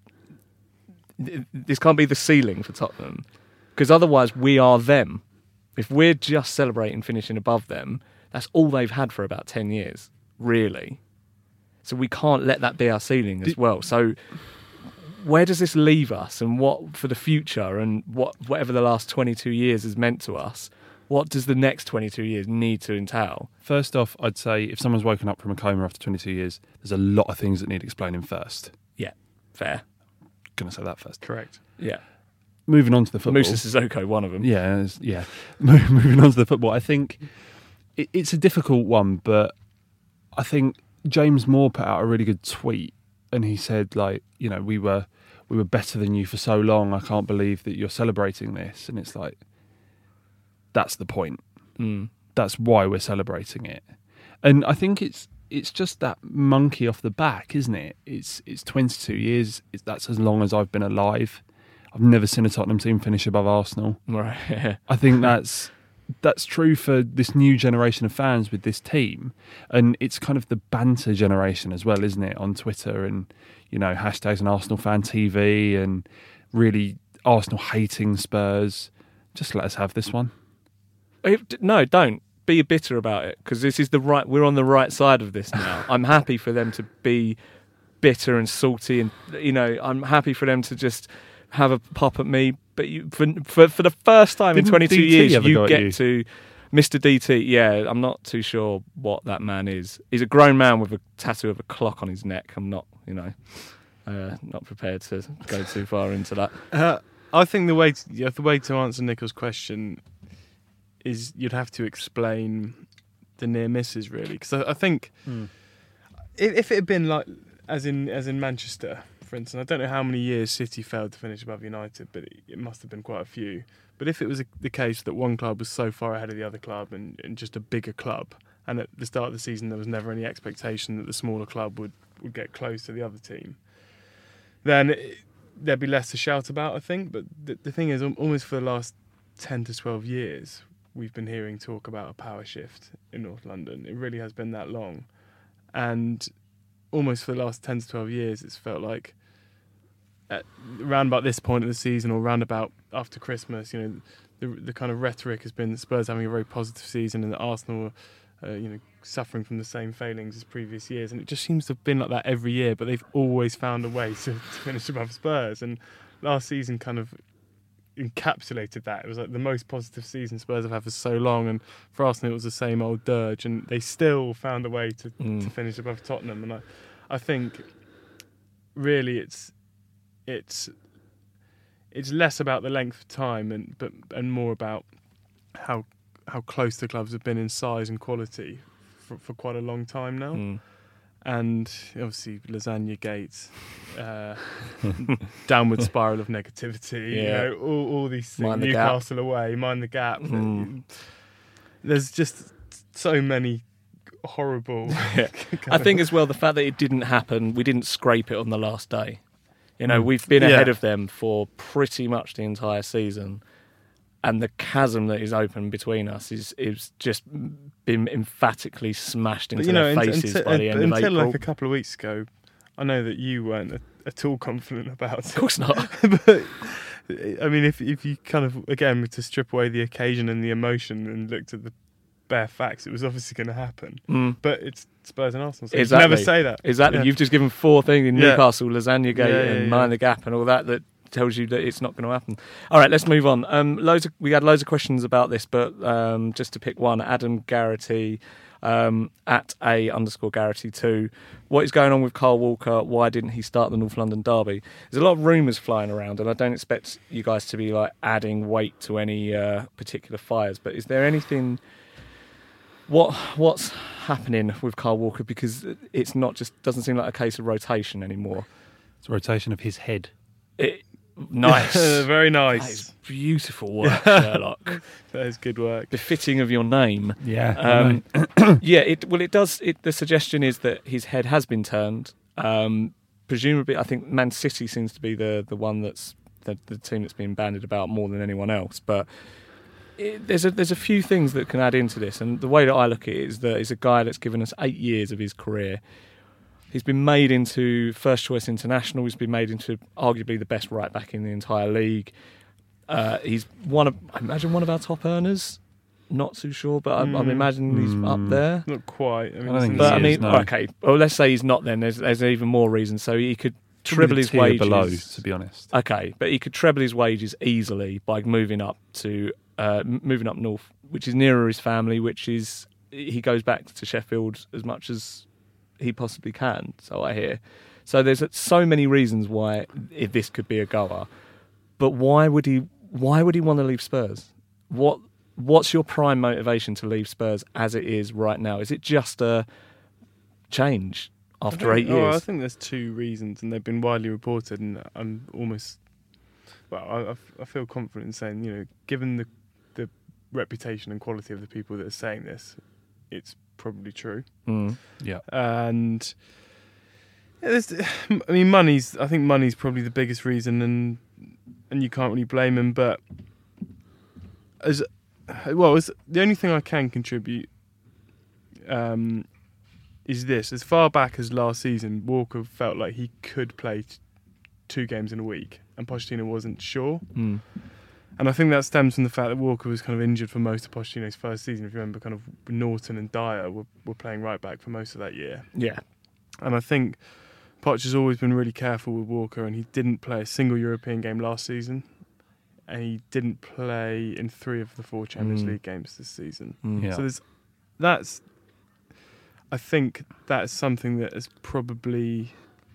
Speaker 3: ceiling for Tottenham, because otherwise we are them. If we're just celebrating finishing above them, that's all they've had for about 10 years, really. So we can't let that be our ceiling as well. So where does this leave us, and what for the future, and whatever the last 22 years has meant to us, what does the next 22 years need to entail?
Speaker 5: First off, I'd say if someone's woken up from a coma after 22 years, there's a lot of things that need explaining first.
Speaker 3: Yeah, fair.
Speaker 5: Going to say that first.
Speaker 4: Correct.
Speaker 3: Yeah.
Speaker 5: moving on to the football.
Speaker 3: Musa Sissoko, one of them.
Speaker 5: Yeah. Moving on to the football, I think it's a difficult one, but I think James Moore put out a really good tweet, and he said, like, you know, we were better than you for so long. I can't believe that you're celebrating this. And it's like, that's the point. That's why we're celebrating it. And I think it's just that monkey off the back, isn't it? It's 22 years. That's as long as I've been alive. I've never seen a Tottenham team finish above Arsenal.
Speaker 3: Right.
Speaker 5: I think that's true for this new generation of fans with this team. And it's kind of the banter generation as well, isn't it? On Twitter and, you know, hashtags and Arsenal fan TV and really Arsenal hating Spurs. Just let us have this one.
Speaker 3: No, don't be bitter about it, because this is we're on the right side of this now. I'm happy for them to be bitter and salty, and, you know, I'm happy for them to just have a pop at me. But for the first time in 22 years, you get to Mr. DT. Yeah, I'm not too sure what that man is. He's a grown man with a tattoo of a clock on his neck. I'm not, you know, not prepared to go too far into that.
Speaker 4: I think the way to answer Nico's question is you'd have to explain the near misses, really, because I think if it had been like as in Manchester, for instance, I don't know how many years City failed to finish above United, but it must have been quite a few. But if it was the case that one club was so far ahead of the other club and just a bigger club, and at the start of the season there was never any expectation that the smaller club would get close to the other team, then there'd be less to shout about, I think. But the thing is, almost for the last 10 to 12 years, we've been hearing talk about a power shift in North London. It really has been that long. And almost for the last 10 to 12 years, it's felt like around about this point of the season, or round about after Christmas, you know, the kind of rhetoric has been that Spurs having a very positive season and that Arsenal you know, suffering from the same failings as previous years. And it just seems to have been like that every year, but they've always found a way to finish above Spurs. And last season kind of encapsulated that. It was like the most positive season Spurs have had for so long, and for Arsenal it was the same old dirge, and they still found a way to finish above Tottenham. And I think really it's less about the length of time and more about how close the clubs have been in size and quality for quite a long time now. And obviously Lasagna Gate, downward spiral of negativity, you know, all these things.
Speaker 3: Mind the
Speaker 4: Newcastle
Speaker 3: gap.
Speaker 4: away, mind the gap. There's just so many horrible.
Speaker 3: I think as well the fact that it didn't happen, we didn't scrape it on the last day. You know, we've been ahead of them for pretty much the entire season. And the chasm that is open between us is just been emphatically smashed into their faces by the end of April.
Speaker 4: Until like a couple of weeks ago, I know that you weren't at all confident about it.
Speaker 3: Of course not.
Speaker 4: But I mean, if you kind of, again, to strip away the occasion and the emotion and looked at the bare facts, it was obviously going to happen. But it's Spurs and Arsenal, so
Speaker 3: exactly.
Speaker 4: you never say that.
Speaker 3: Exactly.
Speaker 4: Yeah.
Speaker 3: You've just given four things in Newcastle, Lasagna Gate and Mind the Gap and all that tells you that it's not going to happen. All right, let's move on. We had loads of questions about this, but just to pick one, Adam Garrity at @A_Garrity2. What is going on with Kyle Walker? Why didn't he start the North London derby? There's a lot of rumours flying around, and I don't expect you guys to be like adding weight to any particular fires. But is there anything? What's happening with Kyle Walker? Because it's not just doesn't seem like a case of rotation anymore.
Speaker 5: It's a rotation of his head.
Speaker 3: Nice.
Speaker 4: Very nice.
Speaker 3: That is beautiful work, Sherlock.
Speaker 4: That is good work.
Speaker 3: Befitting of your name.
Speaker 5: Yeah.
Speaker 3: Yeah, it does. The suggestion is that his head has been turned. Presumably, I think Man City seems to be the one that's the team that's been bandied about more than anyone else. But there's a few things that can add into this. And the way that I look at it is that he's a guy that's given us 8 years of his career. He's been made into first choice international. He's been made into arguably the best right back in the entire league. He's I imagine one of our top earners. Not too sure, but I'm imagining he's up there.
Speaker 4: Not quite.
Speaker 5: I think
Speaker 3: okay. Well, let's say he's not. Then there's even more reasons. So he could treble his wages.
Speaker 5: Below, to be honest.
Speaker 3: Okay, but he could treble his wages easily by moving up north, which is nearer his family. Which is he goes back to Sheffield as much as he possibly can, so I hear. So there's so many reasons why this could be a goer. But why would he want to leave Spurs? What's your prime motivation to leave Spurs as it is right now? Is it just a change after 8 years?
Speaker 4: I think there's two reasons, and they've been widely reported, and I'm almost... Well, I feel confident in saying, given the reputation and quality of the people that are saying this, it's probably true.
Speaker 5: Yeah.
Speaker 4: And money's probably the biggest reason, and you can't really blame him. But the only thing I can contribute is this: as far back as last season, Walker felt like he could play 2 games in a week, and Pochettino wasn't sure. And I think that stems from the fact that Walker was kind of injured for most of Pochettino's first season. If you remember, kind of Norton and Dyer were playing right back for most of that year.
Speaker 3: Yeah.
Speaker 4: And I think Poch has always been really careful with Walker, and he didn't play a single European game last season, and he didn't play in 3 of the 4 Champions League games this season.
Speaker 5: Yeah.
Speaker 4: So I think that's something that has probably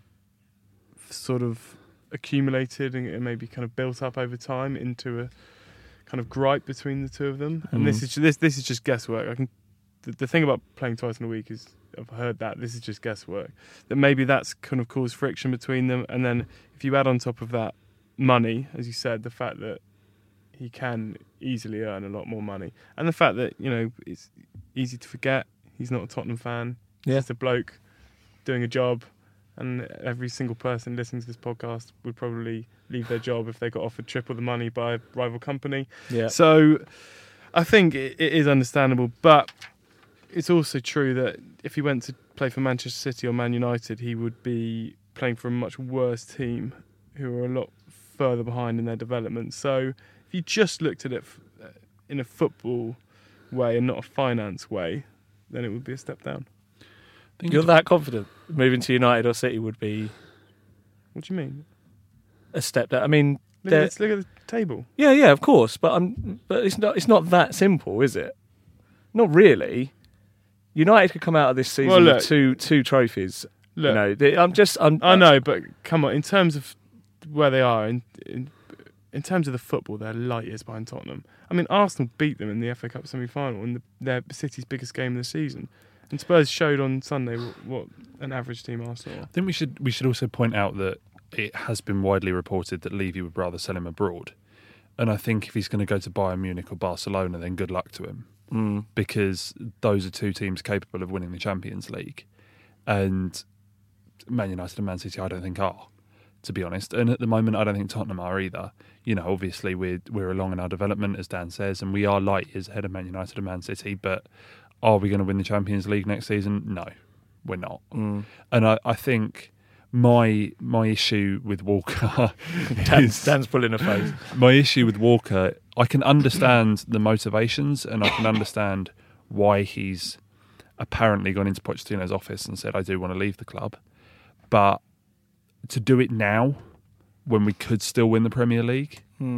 Speaker 4: sort of accumulated and maybe kind of built up over time into a kind of gripe between the two of them. And this is just guesswork. The thing about playing twice in a week is, I've heard that this is just guesswork. That maybe that's kind of caused friction between them. And then if you add on top of that money, as you said, the fact that he can easily earn a lot more money, and the fact that it's easy to forget he's not a Tottenham fan.
Speaker 3: Yeah.
Speaker 4: He's just a bloke doing a job. And every single person listening to this podcast would probably leave their job if they got offered triple the money by a rival company.
Speaker 3: Yeah.
Speaker 4: So I think it is understandable, but it's also true that if he went to play for Manchester City or Man United, he would be playing for a much worse team who are a lot further behind in their development. So if you just looked at it in a football way and not a finance way, then it would be a step down.
Speaker 3: You're that confident moving to United or City would be
Speaker 4: What do you mean?
Speaker 3: a step down? I mean,
Speaker 4: Let's look at the table.
Speaker 3: yeah, of course, but it's not that simple, is it? Not really. United could come out of this season with two trophies.
Speaker 4: Look,
Speaker 3: I
Speaker 4: know, but come on. In terms of where they are, in terms of the football, they're light years behind Tottenham. I mean, Arsenal beat them in the FA Cup semi-final in their City's biggest game of the season. And Spurs showed on Sunday what an average team Arsenal are.
Speaker 5: I think we should also point out that it has been widely reported that Levy would rather sell him abroad. And I think if he's going to go to Bayern Munich or Barcelona, then good luck to him. Because those are 2 teams capable of winning the Champions League. And Man United and Man City, I don't think are, to be honest. And at the moment, I don't think Tottenham are either. Obviously, we're along in our development, as Dan says, and we are light years ahead of Man United and Man City, but are we going to win the Champions League next season? No, we're not. And I think my issue with Walker...
Speaker 3: Dan's pulling a face.
Speaker 5: My issue with Walker, I can understand the motivations and I can understand why he's apparently gone into Pochettino's office and said, I do want to leave the club. But to do it now, when we could still win the Premier League...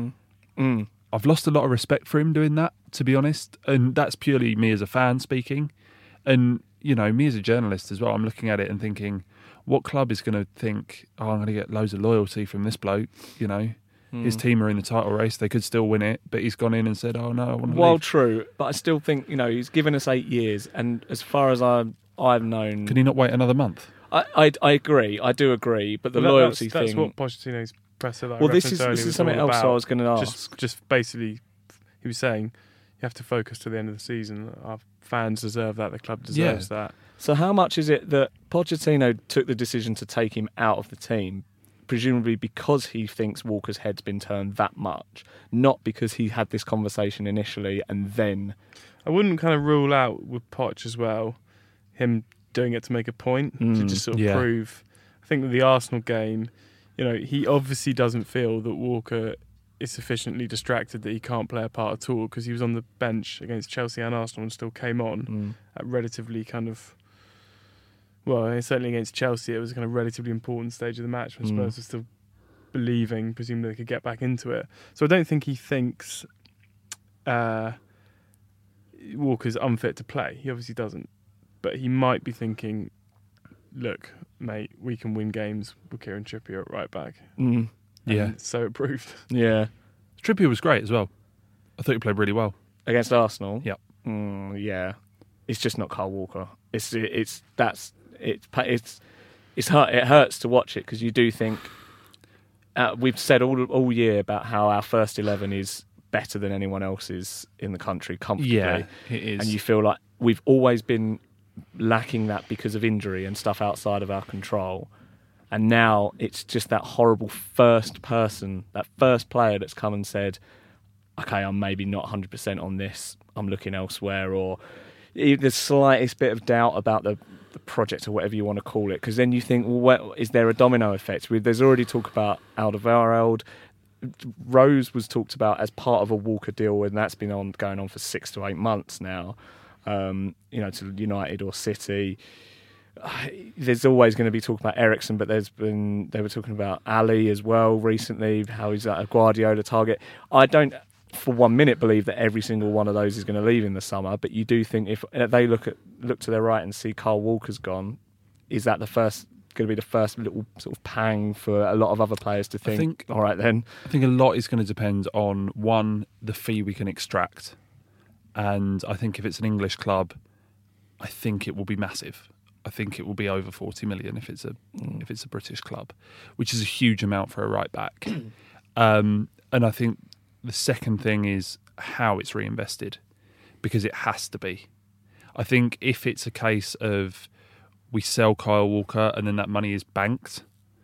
Speaker 5: I've lost a lot of respect for him doing that, to be honest. And that's purely me as a fan speaking. And, me as a journalist as well, I'm looking at it and thinking, what club is going to think, I'm going to get loads of loyalty from this bloke, His team are in the title race, they could still win it, but he's gone in and said, oh no, I want to leave.
Speaker 3: True, but I still think, he's given us 8 years, and as far as I've known...
Speaker 5: Can he not wait another month?
Speaker 3: I agree, I do agree, but loyalty thing...
Speaker 4: That's what Pochettino's presser
Speaker 3: this is something else I was going to ask.
Speaker 4: Just basically, he was saying, you have to focus to the end of the season. Our fans deserve that, the club deserves that.
Speaker 3: So how much is it that Pochettino took the decision to take him out of the team, presumably because he thinks Walker's head's been turned that much, not because he had this conversation initially and then...
Speaker 4: I wouldn't kind of rule out with Poch as well, him doing it to make a point, to just sort of prove... I think with the Arsenal game, he obviously doesn't feel that Walker is sufficiently distracted that he can't play a part at all, because he was on the bench against Chelsea and Arsenal and still came on at relatively kind of... Well, certainly against Chelsea, it was a kind of relatively important stage of the match when Spurs were still believing, presumably they could get back into it. So I don't think he thinks Walker's unfit to play. He obviously doesn't. But he might be thinking, look, mate, we can win games with Kieran Trippier at right back.
Speaker 5: Yeah.
Speaker 4: And so it proved.
Speaker 3: Yeah.
Speaker 5: Trippier was great as well. I thought he played really well.
Speaker 3: Against Arsenal?
Speaker 5: Yep.
Speaker 3: Yeah. It's just not Kyle Walker. It hurts to watch it because you do think we've said all year about how our first 11 is better than anyone else's in the country comfortably.
Speaker 5: Yeah, it is.
Speaker 3: And you feel like we've always been lacking that because of injury and stuff outside of our control. And now it's just that horrible first person, that first player that's come and said, okay, I'm maybe not 100% on this, I'm looking elsewhere, or the slightest bit of doubt about the project or whatever you want to call it, because then you think, well, is there a domino effect? There's already talk about Alderweireld. Rose was talked about as part of a Walker deal, and that's been going on for 6 to 8 months now, to United or City. There's always going to be talk about Eriksen, but they were talking about Ali as well recently, how he's a Guardiola target. I don't for 1 minute believe that every single one of those is going to leave in the summer, but you do think if they look to their right and see Kyle Walker's gone, is that going to be the first little sort of pang for a lot of other players to think all right then?
Speaker 5: I think a lot is going to depend on, one, the fee we can extract, and I think if it's an English club, I think it will be massive. I think it will be over 40 million if it's a British club, which is a huge amount for a right back. And I think the second thing is how it's reinvested, because it has to be. I think if it's a case of we sell Kyle Walker and then that money is banked,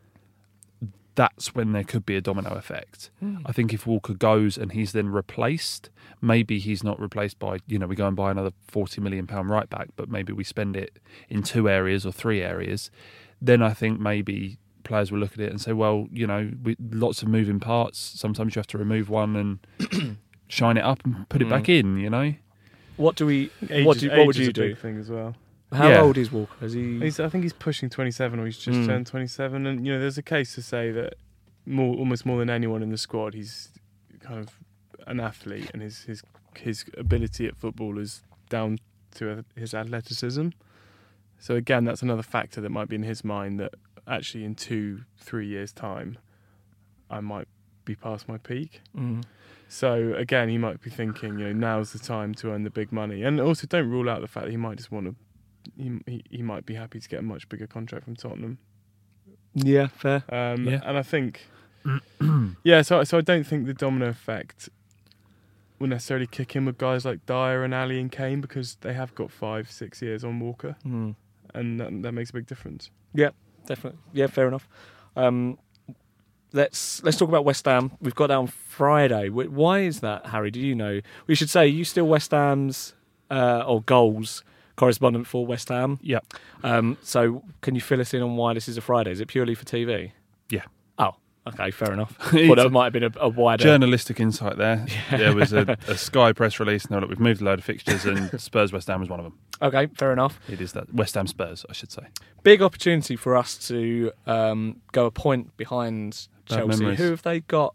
Speaker 5: that's when there could be a domino effect. I think if Walker goes and he's then replaced, maybe he's not replaced by, we go and buy another £40 million right back, but maybe we spend it in 2 areas or 3 areas, then I think maybe players will look at it and say, well, lots of moving parts. Sometimes you have to remove one and shine it up and put it back in,
Speaker 3: What would you do?
Speaker 4: Big thing as well.
Speaker 3: How old is Walker?
Speaker 4: I think he's pushing 27, or he's just turned 27. And there's a case to say that almost more than anyone in the squad, he's kind of an athlete, and his ability at football is down to his athleticism. So again, that's another factor that might be in his mind, that actually in 2-3 years' time, I might be past my peak. So again, he might be thinking, now's the time to earn the big money, and also don't rule out the fact that he might just want to. He might be happy to get a much bigger contract from Tottenham.
Speaker 3: Yeah, fair.
Speaker 4: And I think, so I don't think the domino effect will necessarily kick in with guys like Dyer and Ali and Kane, because they have got 5-6 years on Walker, and that makes a big difference.
Speaker 3: Yeah, definitely. Yeah, fair enough. Let's talk about West Ham. We've got that on Friday. Why is that, Harry? Do you know? We should say, you still West Ham's or goals correspondent for West Ham.
Speaker 5: Yeah.
Speaker 3: So can you fill us in on why this is a Friday? Is it purely for TV?
Speaker 5: Yeah.
Speaker 3: Oh, okay, fair enough. Well, that might have been a wider
Speaker 5: journalistic insight there. Yeah. There was a Sky press release. No, look, we've moved a load of fixtures, and Spurs West Ham was one of them.
Speaker 3: Okay, fair enough.
Speaker 5: It is that West Ham Spurs, I should say.
Speaker 3: Big opportunity for us to go a point behind Chelsea.
Speaker 5: Memories.
Speaker 3: Who have they got?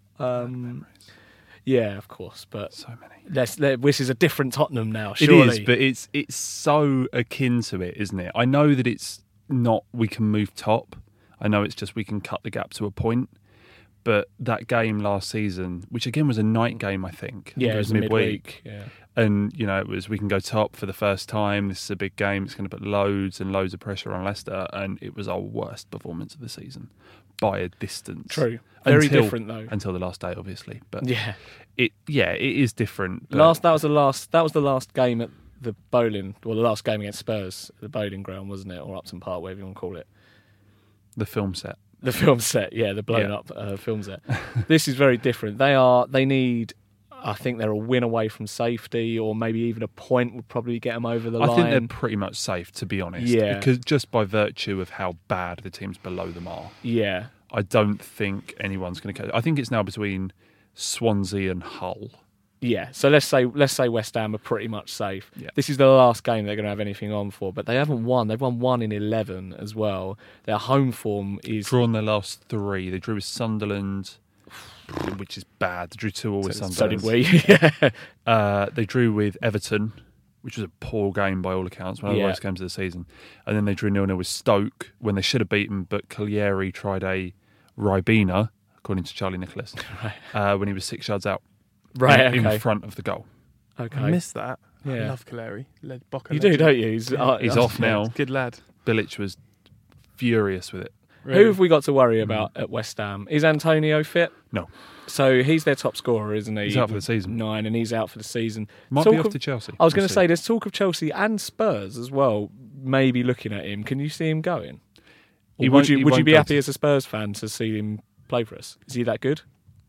Speaker 3: Yeah, of course, but
Speaker 5: so many.
Speaker 3: This is a different Tottenham now, surely.
Speaker 5: It is, but it's so akin to it, isn't it? I know that it's not we can move top. I know it's just we can cut the gap to a point. But that game last season, which again was a night game, I think.
Speaker 3: Yeah, it was midweek. Yeah.
Speaker 5: And, it was we can go top for the first time. This is a big game. It's going to put loads and loads of pressure on Leicester. And it was our worst performance of the season by a distance.
Speaker 3: True. Very different, though.
Speaker 5: Until the last day, obviously. But
Speaker 3: yeah,
Speaker 5: it is different.
Speaker 3: That was the last game at the Bowling, or the last game against Spurs at the Bowling Ground, wasn't it? Or Upton Park, whatever you want to call it.
Speaker 5: The film set.
Speaker 3: The film set, yeah, the blown up film set. This is very different. They need, I think they're a win away from safety, or maybe even a point would probably get them over the line.
Speaker 5: I think they're pretty much safe, to be honest.
Speaker 3: Yeah.
Speaker 5: Because just by virtue of how bad the teams below them are.
Speaker 3: Yeah.
Speaker 5: I don't think anyone's going to catch. I think it's now between Swansea and Hull.
Speaker 3: Yeah, so let's say West Ham are pretty much safe.
Speaker 5: Yeah.
Speaker 3: This is the last game they're going to have anything on for, but they haven't won. They've won 1 in 11 as well. Their home form is
Speaker 5: drawn their last 3. They drew with Sunderland, which is bad. They drew 2-2 with Sunderland.
Speaker 3: So did we.
Speaker 5: Yeah. They drew with Everton, which was a poor game by all accounts, one of the worst games of the season. And then they drew 0-0 with Stoke when they should have beaten, but Cagliari tried a Ribena, according to Charlie Nicholas,
Speaker 3: Right.
Speaker 5: when he was 6 yards out,
Speaker 3: Right,
Speaker 5: in front of the goal.
Speaker 3: Okay.
Speaker 4: I missed that. I
Speaker 3: Yeah.
Speaker 4: love Kaleri. Boca
Speaker 3: You do,
Speaker 4: legend.
Speaker 3: don't you? He's
Speaker 5: off now.
Speaker 4: Good lad.
Speaker 5: Bilic was furious with it.
Speaker 3: Who have we got to worry about at West Ham? Is Antonio fit?
Speaker 5: No,
Speaker 3: So he's their top scorer, isn't he?
Speaker 5: he's out for the season.
Speaker 3: 9, and he's out for the season.
Speaker 5: Might
Speaker 3: Talk
Speaker 5: be off
Speaker 3: of-
Speaker 5: to Chelsea.
Speaker 3: I was going
Speaker 5: We'll
Speaker 3: to
Speaker 5: see.
Speaker 3: say, there's talk of Chelsea and Spurs as well, maybe looking at him. Can you see him going?
Speaker 5: He
Speaker 3: Or
Speaker 5: won't-
Speaker 3: would
Speaker 5: he
Speaker 3: you
Speaker 5: won't
Speaker 3: be
Speaker 5: go
Speaker 3: happy
Speaker 5: to-
Speaker 3: as a Spurs fan to see him play for us? Is he that good?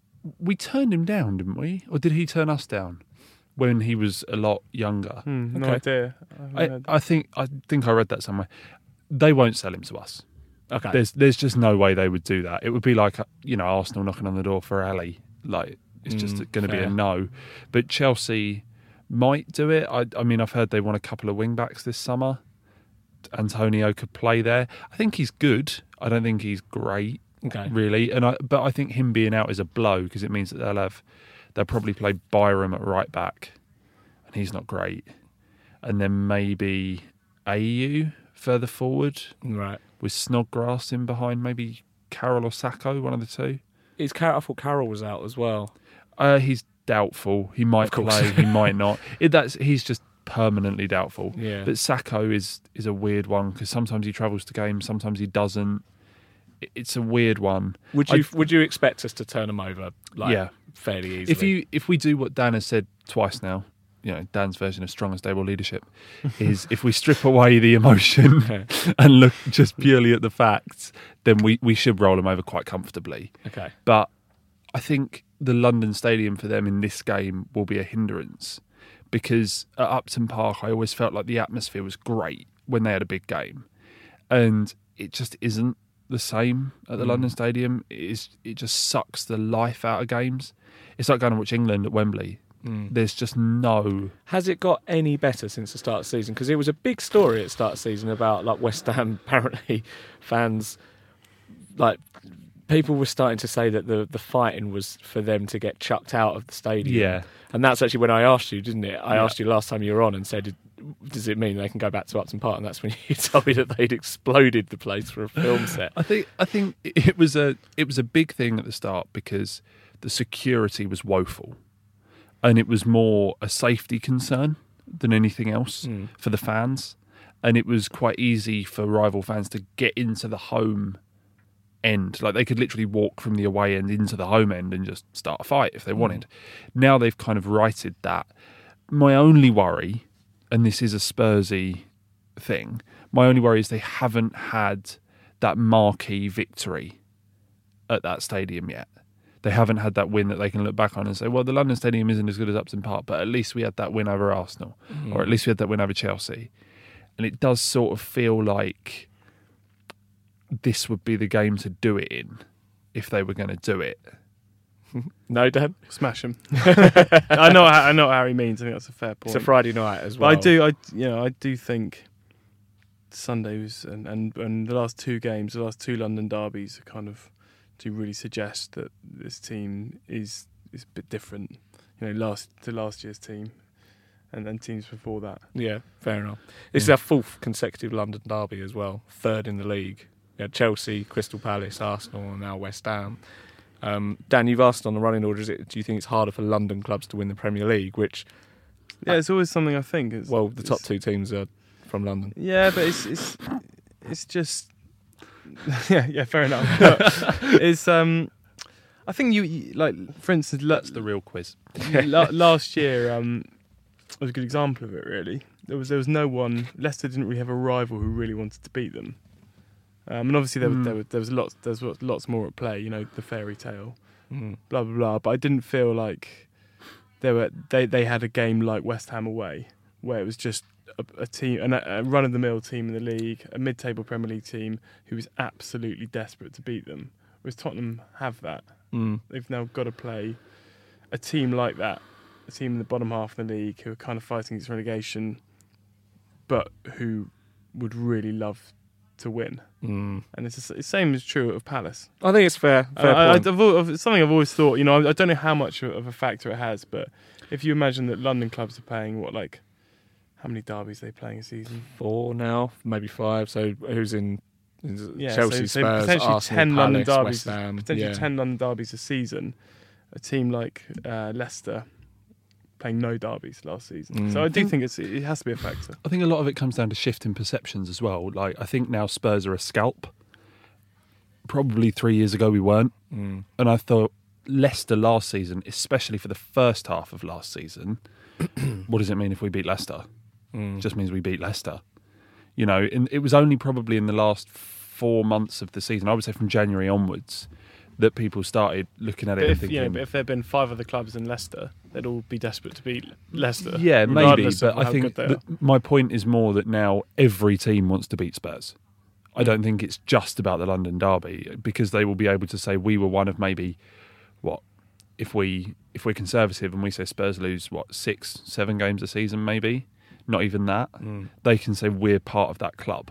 Speaker 5: We turned him down, didn't we? Or did he turn us down when he was a lot younger?
Speaker 4: No
Speaker 3: Okay.
Speaker 4: idea.
Speaker 5: I think I read that somewhere. They won't sell him to us.
Speaker 3: Okay.
Speaker 5: There's just no way they would do that. It would be like Arsenal knocking on the door for Ali. Like it's just going to be
Speaker 3: fair.
Speaker 5: a no. But Chelsea might do it. I mean, I've heard they want a couple of wing backs this summer. Antonio could play there. I think he's good. I don't think he's great,
Speaker 3: Okay.
Speaker 5: really. But I think him being out is a blow because it means that they'll probably play Byram at right back, and he's not great. And then maybe AU further forward
Speaker 3: Right.
Speaker 5: with Snodgrass in behind, maybe Carroll or Sacco, one of the two.
Speaker 3: I thought Carroll was out as well.
Speaker 5: He's doubtful. He might
Speaker 3: Of course.
Speaker 5: play, he might not. He's just permanently doubtful.
Speaker 3: Yeah.
Speaker 5: But Sacco is a weird one because sometimes he travels to games, sometimes he doesn't. It's a weird one.
Speaker 3: Would you expect us to turn them over?
Speaker 5: Yeah.
Speaker 3: Fairly easily.
Speaker 5: If we do what Dan has said twice now, Dan's version of strong and stable leadership is if we strip away the emotion and look just purely at the facts, then we should roll them over quite comfortably.
Speaker 3: Okay.
Speaker 5: But I think the London Stadium for them in this game will be a hindrance because at Upton Park I always felt like the atmosphere was great when they had a big game, and it just isn't the same at the London Stadium. It just sucks the life out of games. It's like going to watch England at Wembley. There's just no...
Speaker 3: Has it got any better since the start of the season? Because it was a big story at the start of the season about like West Ham, apparently fans, like people were starting to say that the fighting was for them to get chucked out of the stadium.
Speaker 5: Yeah.
Speaker 3: And that's actually when I asked you, didn't it? I asked you last time you were on and said, does it mean they can go back to Upton Park? And that's when you told me that they'd exploded the place for a film set.
Speaker 5: I think it was a big thing at the start because the security was woeful. And it was more a safety concern than anything else for the fans. And it was quite easy for rival fans to get into the home end. Like they could literally walk from the away end into the home end and just start a fight if they wanted. Now they've kind of righted that. My only worry, and this is a Spursy thing, my only worry is they haven't had that marquee victory at that stadium yet. They haven't had that win that they can look back on and say, well, the London Stadium isn't as good as Upton Park, but at least we had that win over Arsenal, or at least we had that win over Chelsea. And it does sort of feel like this would be the game to do it in if they were going to do it.
Speaker 3: No, Dan?
Speaker 4: Smash him. I know what Harry means. I think that's a fair point.
Speaker 3: It's a Friday night as well.
Speaker 4: But I do think Sundays and the last two games, the last two London derbies, are kind of do really suggest that this team is a bit different. Last year's team, and then teams before that.
Speaker 3: Yeah, fair enough. This is our fourth consecutive London derby as well, third in the league. Chelsea, Crystal Palace, Arsenal, and now West Ham. Dan, you've asked on the running order, do you think it's harder for London clubs to win the Premier League? Which,
Speaker 4: it's always something I think.
Speaker 3: the top two teams are from London.
Speaker 4: Yeah, but it's just yeah, fair enough. It's I think you like, for instance,
Speaker 5: That's the real quiz.
Speaker 4: last year was a good example of it. Really, there was no one. Leicester didn't really have a rival who really wanted to beat them. And obviously there was lots more at play. The fairy tale, blah blah blah. But I didn't feel like they had a game like West Ham away, where it was just a team, a run-of-the-mill team in the league, a mid-table Premier League team who was absolutely desperate to beat them. Whereas Tottenham have that. They've now got to play a team like that, a team in the bottom half of the league who are kind of fighting against relegation, but who would really love to win. And it's the same is true of Palace.
Speaker 3: I think it's fair point.
Speaker 4: It's something I've always thought. I don't know how much of a factor it has, but if you imagine that London clubs are playing how many derbies are they playing a season?
Speaker 3: 4 now, maybe 5. So who's in
Speaker 4: Yeah,
Speaker 3: Chelsea,
Speaker 4: so
Speaker 3: Spurs,
Speaker 4: potentially
Speaker 3: Arsenal,
Speaker 4: 10 London
Speaker 3: Palace,
Speaker 4: derbies,
Speaker 3: West Ham.
Speaker 4: potentially 10 London derbies a season. A team like Leicester playing no derbies last season. So I do think it has to be a factor.
Speaker 5: I think a lot of it comes down to shift in perceptions as well. Like, I think now Spurs are a scalp. Probably 3 years ago we weren't. And I thought Leicester last season, especially for the first half of last season, what does it mean if we beat Leicester? It just means we beat Leicester. You know, and it was only probably in the last 4 months of the season, I would say from January onwards, that people started looking at it and thinking...
Speaker 4: But if there had been 5 other clubs in Leicester, they'd all be desperate to beat Leicester.
Speaker 5: Yeah, maybe,
Speaker 4: regardless
Speaker 5: but
Speaker 4: of
Speaker 5: I
Speaker 4: how
Speaker 5: think
Speaker 4: good they are.
Speaker 5: my point is more that now every team wants to beat Spurs. I don't think it's just about the London derby, because they will be able to say we were one of maybe, if we're conservative and we say Spurs lose 6-7 games a season, maybe not even that, they can say we're part of that club.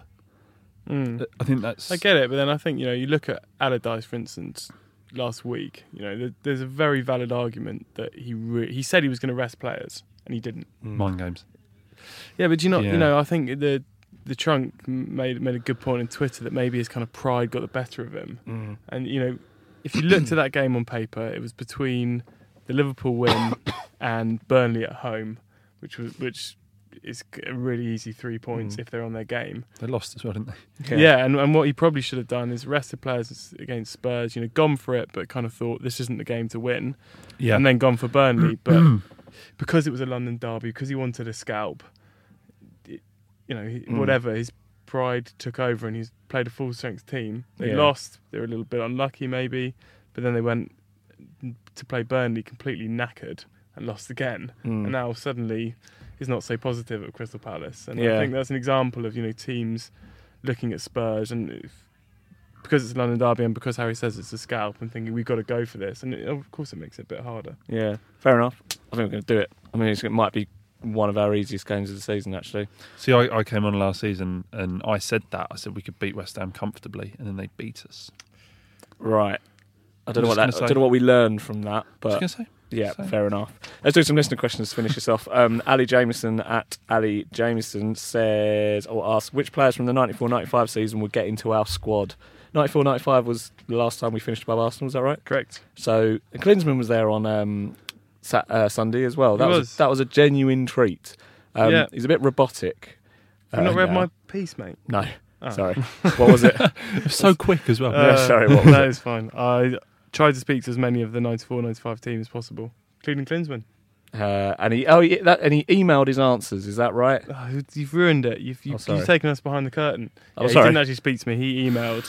Speaker 5: I think that's...
Speaker 4: I get it, but then I think, you look at Allardyce, for instance, last week, there's a very valid argument that he said he was going to rest players, and he didn't.
Speaker 5: Mind games.
Speaker 4: Yeah, but I think the Trunk made a good point on Twitter that maybe his kind of pride got the better of him. And, if you looked at that game on paper, it was between the Liverpool win and Burnley at home, which is a really easy 3 points if they're on their game.
Speaker 5: They lost as well, didn't they?
Speaker 4: Yeah, and what he probably should have done is rested players against Spurs, gone for it, but kind of thought this isn't the game to win. Yeah. And then gone for Burnley. But because it was a London derby, because he wanted a scalp, whatever, his pride took over and he's played a full-strength team. They lost. They were a little bit unlucky maybe, but then they went to play Burnley completely knackered and lost again. And now suddenly... is not so positive at Crystal Palace, and I think that's an example of teams looking at Spurs and because it's a London derby and because Harry says it's a scalp and thinking we've got to go for this, and of course it makes it a bit harder.
Speaker 3: Yeah, fair enough. I think we're going to do it. I mean, it might be one of our easiest games of the season, actually.
Speaker 5: See, I came on last season and I said we could beat West Ham comfortably, and then they beat us.
Speaker 3: Right. I don't know what we learned from that, but
Speaker 5: I was going to say.
Speaker 3: Yeah, fair enough. Let's do some listener questions to finish this off. Ali Jameson at Ali Jameson asks, which players from the 94-95 season would get into our squad? 94-95 was the last time we finished above Arsenal, is that right?
Speaker 4: Correct.
Speaker 3: So Klinsmann was there on Sunday as well. That was a genuine treat. He's a bit robotic.
Speaker 4: Have you not read my piece, mate?
Speaker 3: No. Oh. Sorry. What was it?
Speaker 5: It was so quick as well.
Speaker 3: Sorry, what was
Speaker 4: no,
Speaker 3: it?
Speaker 4: it's fine. I tried to speak to as many of the 94-95 team as possible, including Klinsmann.
Speaker 3: And he emailed his answers. Is that right?
Speaker 4: Oh, you've ruined it. You've taken us behind the curtain.
Speaker 3: Sorry.
Speaker 4: He didn't actually speak to me. He emailed.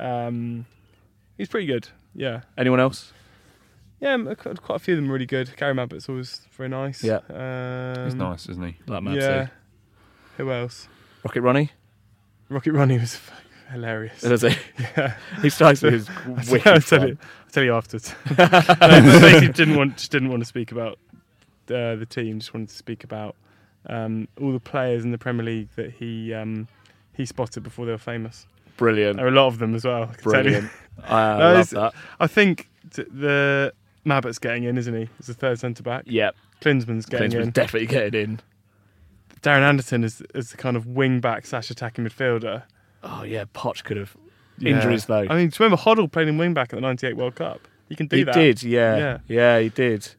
Speaker 4: He's pretty good. Yeah.
Speaker 3: Anyone else?
Speaker 4: Yeah, quite a few of them are really good. Gary Mabbutt's always very nice.
Speaker 3: Yeah.
Speaker 5: He's nice, isn't he?
Speaker 3: Like Mabsy.
Speaker 4: Yeah. Who else?
Speaker 3: Rocket Ronnie?
Speaker 4: Rocket Ronnie was hilarious.
Speaker 3: Does he?
Speaker 4: Yeah.
Speaker 3: He strikes me as wicked
Speaker 4: I'll
Speaker 3: fun.
Speaker 4: tell you afterwards. Basically didn't want to speak about the team. Just wanted to speak about all the players in the Premier League that he spotted before they were famous.
Speaker 3: Brilliant.
Speaker 4: There are a lot of them as well.
Speaker 3: Brilliant. I love that.
Speaker 4: I think the Mabbutt's getting in, isn't he? As the third centre back.
Speaker 3: Yep.
Speaker 4: Klinsmann's getting in.
Speaker 3: Definitely getting in.
Speaker 4: Darren Anderton is the kind of wing back / attacking midfielder.
Speaker 3: Oh yeah, Poch could have injuries though.
Speaker 4: I mean, do you remember Hoddle played in wing back at the '98 World Cup? He can do that.
Speaker 3: He did, yeah. Yeah, he did.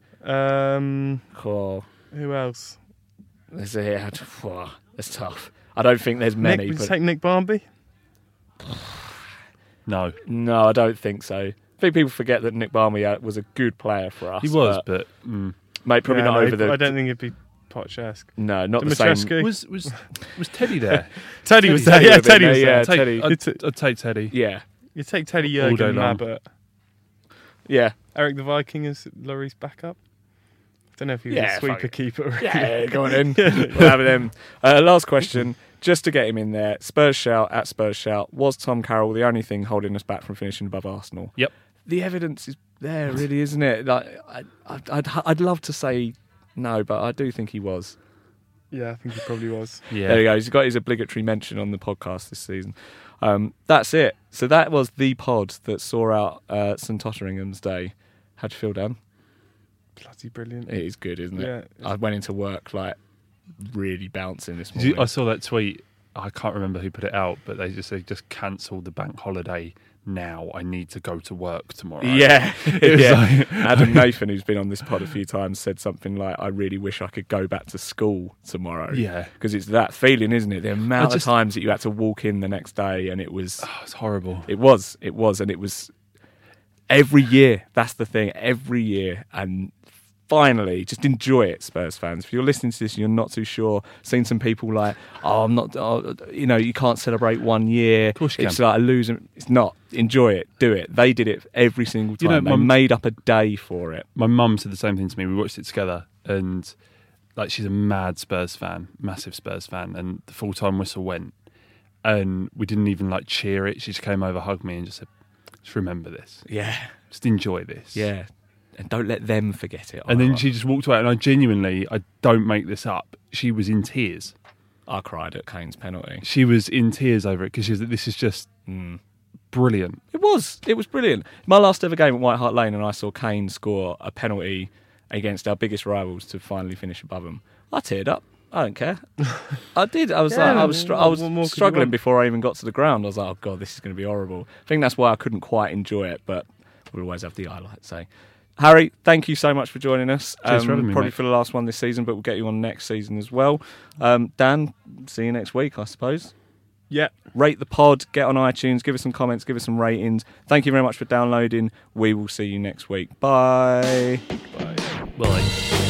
Speaker 4: Who else?
Speaker 3: That's tough. I don't think there's many.
Speaker 4: Would you take Nick Barmby?
Speaker 5: No,
Speaker 3: I don't think so. I think people forget that Nick Barmby was a good player for us.
Speaker 5: he was, but
Speaker 3: mate, probably not over the.
Speaker 4: I don't think it'd be Poch-esque.
Speaker 3: No, not the same.
Speaker 5: was Teddy there?
Speaker 4: Teddy was there. Yeah, Teddy was there.
Speaker 3: Teddy.
Speaker 5: I'd take Teddy.
Speaker 3: Yeah.
Speaker 4: You take Teddy, Jurgen, Mabbott.
Speaker 3: Yeah.
Speaker 4: Eric the Viking as Laurie's backup. I don't know if he was a sweeper keeper.
Speaker 3: Yeah, go on in. We'll have him. Last question, just to get him in there. Spurs Shout at Spurs Shout. Was Tom Carroll the only thing holding us back from finishing above Arsenal?
Speaker 5: Yep.
Speaker 3: The evidence is there, really, isn't it? Like, I'd love to say no, but I do think he was.
Speaker 4: Yeah, I think he probably was.
Speaker 5: Yeah.
Speaker 3: There he goes. He's got his obligatory mention on the podcast this season. That's it. So that was the pod that saw out St Totteringham's day. How'd you feel, Dan?
Speaker 4: Bloody brilliant.
Speaker 3: It is good, isn't it?
Speaker 4: Yeah.
Speaker 3: I went into work like really bouncing this morning.
Speaker 5: I saw that tweet I can't remember who put it out, but they just cancelled the bank holiday now. I need to go to work tomorrow.
Speaker 3: Yeah,
Speaker 5: It was
Speaker 3: yeah.
Speaker 5: like-
Speaker 3: Adam Nathan, who's been on this pod a few times, said something like, "I really wish I could go back to school tomorrow."
Speaker 5: Yeah.
Speaker 3: because it's that feeling, isn't it? The amount
Speaker 5: just-
Speaker 3: of times that you had to walk in the next day, and it was,
Speaker 5: It's horrible.
Speaker 3: and it was every year. That's the thing, every year, and finally, just enjoy it, Spurs fans. If you're listening to this and you're not too sure, seen some people like, I'm not, you can't celebrate 1 year. Of
Speaker 5: course you
Speaker 3: it's
Speaker 5: can.
Speaker 3: like a loser. It's not. Enjoy it. Do it. They did it every single time.
Speaker 5: You know,
Speaker 3: They
Speaker 5: Mum-
Speaker 3: made up a day for it.
Speaker 5: My mum said the same thing to me. We watched it together, and like she's a mad Spurs fan, massive Spurs fan, and the full-time whistle went, and we didn't even like cheer it. She just came over, hugged me, and just said, "Just remember this.
Speaker 3: Yeah.
Speaker 5: Just enjoy this."
Speaker 3: Yeah. And don't let them forget it.
Speaker 5: And then
Speaker 3: either.
Speaker 5: she just walked away, and I don't make this up, she was in tears.
Speaker 3: I cried at Kane's penalty.
Speaker 5: She was in tears over it because she was like, this is just brilliant.
Speaker 3: It was brilliant. My last ever game at White Hart Lane, and I saw Kane score a penalty against our biggest rivals to finally finish above them. I teared up. I don't care. I did. I was
Speaker 4: Yeah,
Speaker 3: I was
Speaker 4: what more could you
Speaker 3: struggling
Speaker 4: want?
Speaker 3: before I even got to the ground. I was like, oh god, this is going to be horrible. I think that's why I couldn't quite enjoy it, but we'll always have the highlights. So, Harry, thank you so much for joining us.
Speaker 5: Cheers for having me,
Speaker 3: Probably
Speaker 5: mate.
Speaker 3: for the last one this season, but we'll get you on next season as well. Dan, see you next week, I suppose.
Speaker 4: Yeah.
Speaker 3: Rate the pod, get on iTunes, give us some comments, give us some ratings. Thank you very much for downloading. We will see you next week. Bye.
Speaker 5: Bye.